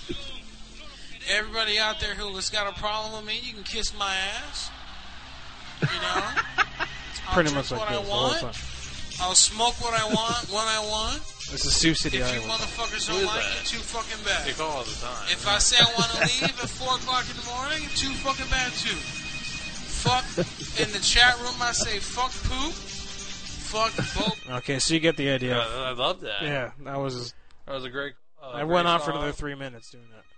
Everybody out there who's got a problem with me, you can kiss my ass. You know? I'll Pretty drink much like what this I the whole want. time. I'll smoke what I want when I want. This is Sioux City, If you Iowa. motherfuckers Who don't is like that? it, too fucking bad. They call all the time. If I say I want to leave at four o'clock in the morning, too fucking bad too. Fuck in the chat room, I say fuck poop, fuck both. Okay, so you get the idea. Yeah, I love that. Yeah, that was. That was a great. Uh, I great went on for song. another three minutes doing that.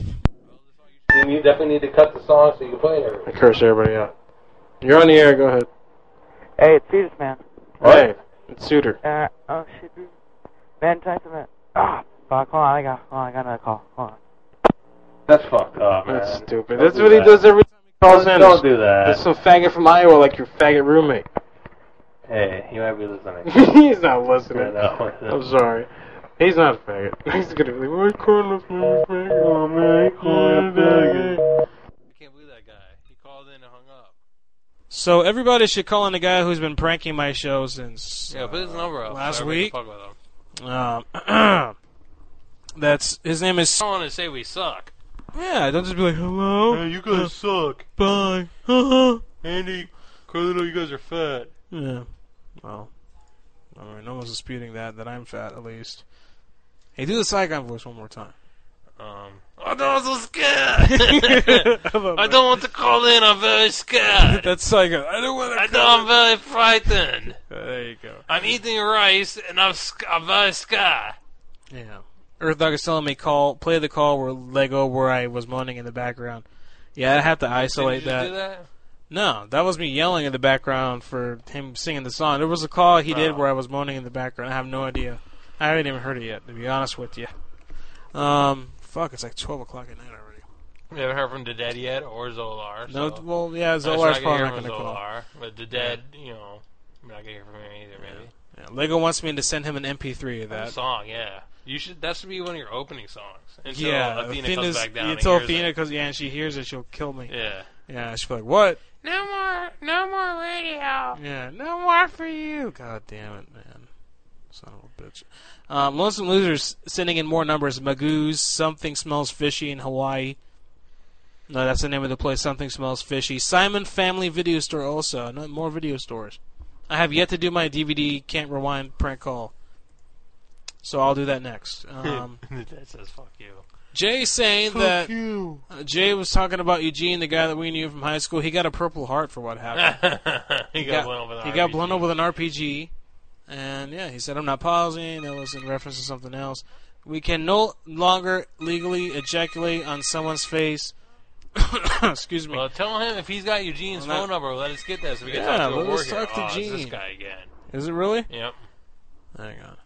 You definitely need to cut the song so you can play everything. I curse everybody out. You're on the air. Go ahead. Hey, it's Cetus, man. Hey, it's Suitor. Uh, oh shit, dude. Man, try something. Ah, fuck. Hold on, I got. Hold on, I got another call. Hold on. That's fucked up, man. That's stupid. Don't That's do what that. he does every time he calls in. Don't do that. There's some faggot from Iowa like your faggot roommate. Hey, he might be listening. He's not listening. Yeah, no. I'm sorry. He's not a faggot. He's gonna be like, "Why calling us faggot? Oh man, calling a faggot." I can't believe that guy. He called in and hung up. So everybody should call in the guy who's been pranking my show since Yeah, put his number up. last so everybody week. can fuck with him. Um, that's his name is. I don't want to say we suck. Yeah, don't just be like hello. Hey, you guys suck. Bye. Haha. Andy, Carlito, you guys are fat. Yeah. Well, I mean, no one's disputing that. That I'm fat, at least. Hey, do the Saigon voice one more time. Um, I don't so scared. I don't want to call in. I'm very scared. That's Saigon. I don't want to. I know I'm very frightened. Uh, there you go. I'm eating rice and I'm, sc- I'm very scared. Yeah. Earth Dog is telling me call play the call where Lego where I was moaning in the background. Yeah, I have to isolate Did you that. just do that? No, that was me yelling in the background for him singing the song. There was a call he did Oh. where I was moaning in the background. I have no idea. I haven't even heard it yet, to be honest with you. Um, fuck, it's like twelve o'clock at night already. We haven't heard from the Dead yet, or Zolar. No, so. well, yeah, I'm Zolar's not probably gonna not hear going to from call. Zolar, but the Dead, you know, I'm not gonna hear from him either. Maybe. Yeah, Lego wants me to send him an M P three of That that. song, yeah. You should. That should be one of your opening songs. Until Yeah, Athena Athena's, comes back down. until and hears Athena it. comes, yeah, and she hears it, she'll kill me. Yeah. Yeah, she'll be like, what? No more, no more radio. Yeah, no more for you. God damn it, man. Son of a bitch. Um, Lonesome Losers sending in more numbers. Magoo's Something Smells Fishy in Hawaii. No, that's the name of the place. Something Smells Fishy. Simon Family Video Store also. No, more video stores. I have yet to do my D V D Can't Rewind prank call. So I'll do that next. Um, that says fuck you. Jay saying Fuck that you. Uh, Jay was talking about Eugene, the guy that we knew from high school. He got a Purple Heart for what happened. he, got, blown up with an he R P G. got blown up with an R P G. And yeah, he said, I'm not pausing. That was in reference to something else. We can no longer legally ejaculate on someone's face. Excuse me. Well, tell him if he's got Eugene's Well, phone number, let us get that so we can Yeah, talk to let a us war hero. talk to Oh, it's Gene. this guy again. Is it really? Yep. Hang on.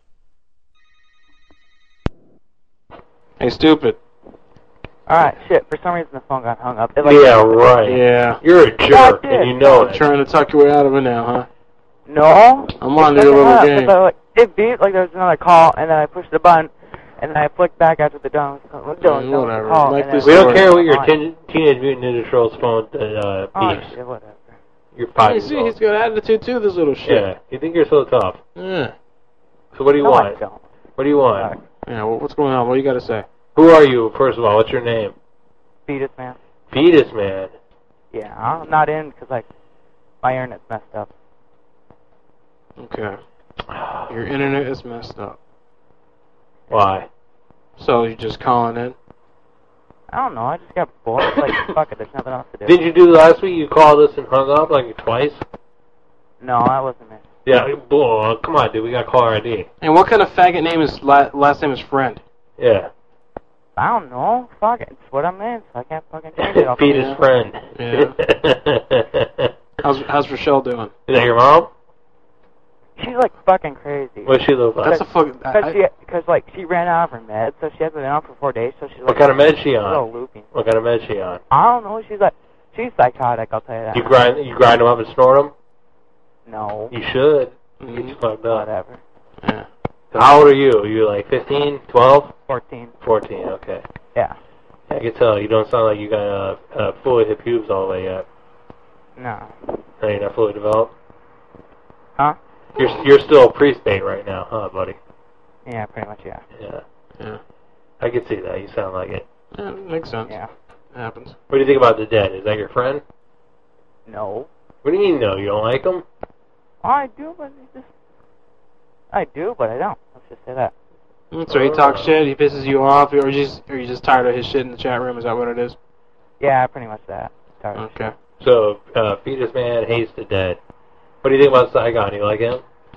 Hey, stupid. Alright, shit, for some reason the phone got hung up. It, like, Yeah, right. Yeah. You're a jerk, did. and you know it. Trying to talk your way out of it now, huh? No. I'm on It to your fucking little hung up, game. but, like, it beat like there was another call, and then I pushed the button, and then I flicked back after the done was done. Yeah, whatever. Call, Like and then this We don't story. care what your Fine. teen, Teenage Mutant Ninja Turtles phone uh, Oh, beeps. shit, whatever. You're five You years see, old. he's got attitude too, this little shit. Yeah, you think you're so tough. Yeah. So what do you No, I want? don't. What do you want? Yeah, well, what's going on? What do you got to say? Who are you, first of all? What's your name? Fetus man. Fetus Man. Yeah, I'm not in because like my internet's messed up. Okay. Your internet is messed up. Why? So you're just calling in? I don't know. I just got bored. Like fuck it, there's nothing else to do. Did you do last week? You called us and hung up like twice? No, that wasn't me. Yeah, bull. Come on, dude. We got caller I D. And what kind of faggot name is la- last name is Friend? Yeah. I don't know. Fuck it. It's what I'm in, so I can't fucking change it. I'll Fetus figure it out. Friend. Yeah. How's how's Rochelle doing? Is that your mom? She's like fucking crazy. What does she look like? That's a fucking. Because she, cause, like she ran out of her meds, so she hasn't been on for four days. So she's like, What kind of med she she's all on? loopy. What kind of med she on? I don't know. She's like, she's psychotic. I'll tell you that. You grind, you grind them up and snort them? No. You should. Mm-hmm. Get you fucked up. Whatever. Yeah. How old are you? Are you like fifteen, twelve? Fourteen. fourteen, okay. Yeah. I can tell. You don't sound like you got uh, uh, fully hip pubes all the way yet. No. No, you're not fully developed? Huh? You're you're still pre-state right now, huh, buddy? Yeah, pretty much. Yeah. Yeah. Yeah. I can see that. You sound like it. Yeah, makes sense. Yeah. It happens. What do you think about the Dead? Is that your friend? No. What do you mean, no? You don't like them? I do, but it's just. I do, but I don't. Let's just say that. So he talks shit, he pisses you off, or you just or you just tired of his shit in the chat room? Is that what it is? Yeah, pretty much that. Sorry. Okay. So, uh, Fetus Man hates the Dead. What do you think about Saigon? You like him?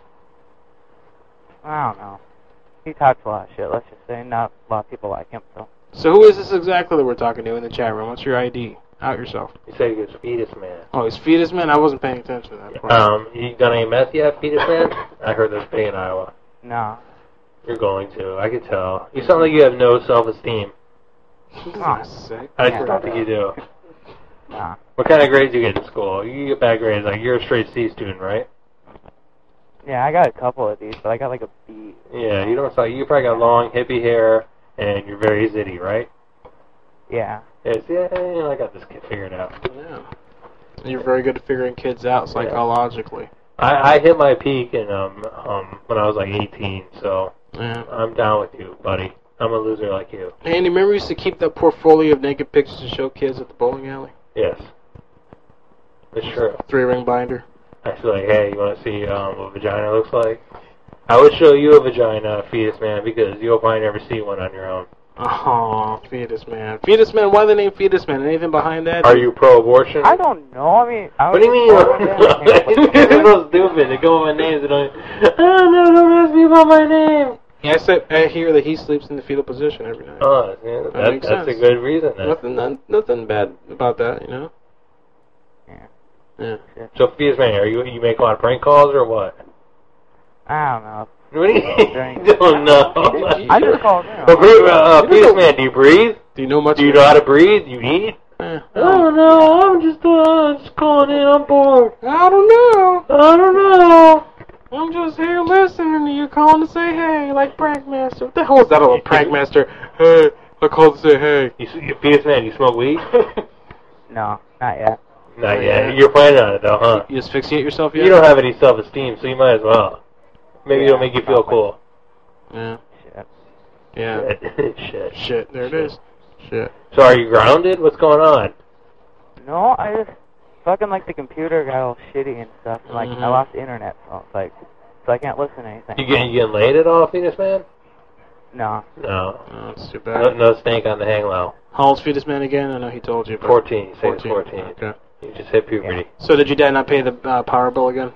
I don't know. He talks a lot of shit. Let's just say not a lot of people like him. So. So who is this exactly that we're talking to in the chat room? What's your I D? Out yourself. You said he was Fetus Man. Oh, he's Fetus Man? I wasn't paying attention to that part. Um, you done any meth yet, Fetus Man? I heard there's pay in Iowa. No. You're going to. I can tell. You sound like you have no self-esteem. Oh, sick. I Yeah. don't think you do. Nah. What kind of grades do you get in school? You get bad grades. Like, you're a straight C student, right? Yeah, I got a couple of these, but I got like a B. Yeah, you don't sound. You probably got long, hippie hair, and you're very zitty, right? Yeah. Yes, yeah, yeah, I got this kid figured out. Yeah. You're very good at figuring kids out psychologically. I, I hit my peak in um um when I was like eighteen, so Yeah. I'm down with you, buddy. I'm a loser like you. Hey, Andy, remember we used to keep that portfolio of naked pictures to show kids at the bowling alley? Yes. It's true. Three ring binder. I feel like, hey, you want to see um, what vagina looks like? I would show you a vagina, Fetus Man, because you'll probably never see one on your own. Oh, Fetus Man. Fetus Man, why the name Fetus Man? Anything behind that? Are you pro-abortion? I don't know. I mean, I What do you mean? They're so stupid. They go with my names and don't. Oh no! Don't ask me about my name. Yeah, I said I hear that he sleeps in the fetal position every night. Oh, yeah, That that, makes that's sense. a good reason. Then. Nothing, none, nothing bad about that, you know. Yeah. Yeah. So, Fetus Man, are you you make a lot of prank calls or what? I don't know. What do you During- don't know? I just called in. Well, breathe, uh, uh, Fetus Man, do you breathe? Do you know much? Do you know how to breathe? You eat? Eh, I don't know. I'm just, uh, just calling in. I'm bored. I don't know. I don't know. I'm just here listening to you calling to say hey, like Prankmaster. What the hell is that, a little Prankmaster? Hey, I called to say hey. You, you fetus man, you smoke weed? No, not yet. Not yet. You're planning on it though, huh? You asphyxiate yourself yet? You don't have any self-esteem, so you might as well. Maybe Yeah, it'll make you feel probably. cool. Yeah. Shit. Yeah. Shit. Shit. There it Shit. is. Shit. So are you grounded? What's going on? No, I just fucking like the computer got all shitty and stuff. And, like Mhm. I lost internet, so it's like, so I can't listen to anything. You getting, you getting laid at all, fetus man? No. No. Oh, that's too No, bad. no stank on the hang low. How old's Fetus Man again? I know he told you. But fourteen. Say it's fourteen. fourteen. Okay. You just hit puberty. So did your dad not pay the uh, power bill again?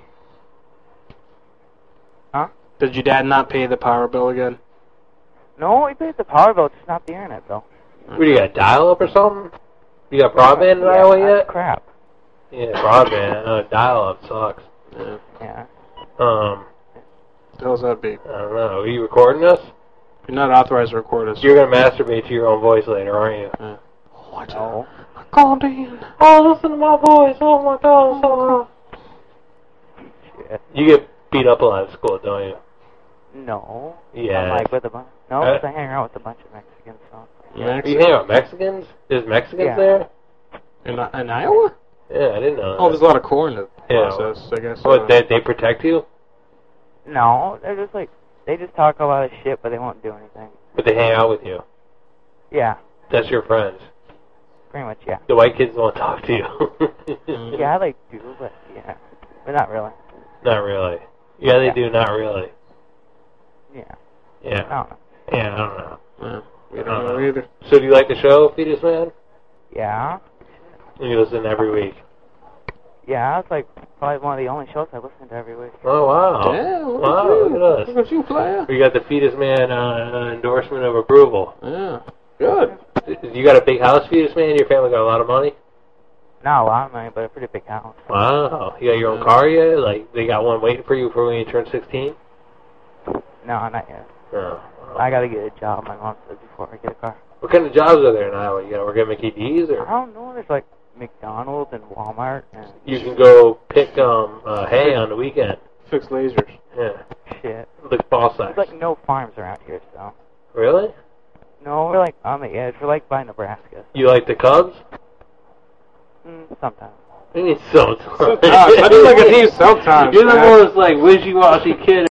Huh? Did your dad not pay the power bill again? No, he pays the power bill, just not the internet bill. What do you got, dial-up or something? You got broadband in Yeah, Iowa that's yet? crap. Yeah, broadband. Uh, dial-up sucks. Yeah. Yeah. Um, What the hell's that be? I don't know. Are you recording us? You're not authorized to record us. You're gonna masturbate to your own voice later, aren't you? Yeah. No. I called in. Oh, listen to my voice. Oh my god, so Shit. You get beat up a lot at school, don't you? No. Yeah. I'm like with a bunch. No, Uh, 'cause I hang around with a bunch of Mexicans. So. You hang out with Mexicans? There's Mexicans Yeah. there? In, in Iowa? Yeah, I didn't know. Oh, there's a lot of corn in the Yeah. process, I guess. What, uh, they, they protect you? No, they're just like they just talk a lot of shit, but they won't do anything. But they hang out with you? Yeah, That's your friends? pretty much. Yeah. The white kids won't talk to you? Yeah, I like do, but yeah, but not really. Not really. Yeah, they Yeah. do, not really. Yeah. Yeah. I don't know. Yeah, I don't know. Yeah, we I don't know either. So do you like the show, Fetus Man? Yeah. You listen every week. Yeah, it's like probably one of the only shows I listen to every week. Oh, wow. Yeah, look wow, at you. look at us. Look at you, player. We got the Fetus Man uh, endorsement of approval. Yeah. Good. You got a big house, Fetus Man? Your family got a lot of money? Not a lot of money, but a pretty big house. Wow. You got your own car yet? Like, they got one waiting for you for when you turn sixteen? No, not yet. Oh. I gotta get a job, my mom said, before I get a car. What kind of jobs are there in Iowa? You gotta work at Mickey D's? I Or don't know, there's like McDonald's and Walmart and you can go pick um uh, hay on the weekend. Fix lasers. Yeah. shit. Lick ball sacks. There's like no farms around here, so. Really? No, we're like on the edge. We're like by Nebraska. You like the Cubs? Mm, sometimes. You need sometimes. Sometimes. I do like a team sometimes. You're the man. most like wishy-washy kid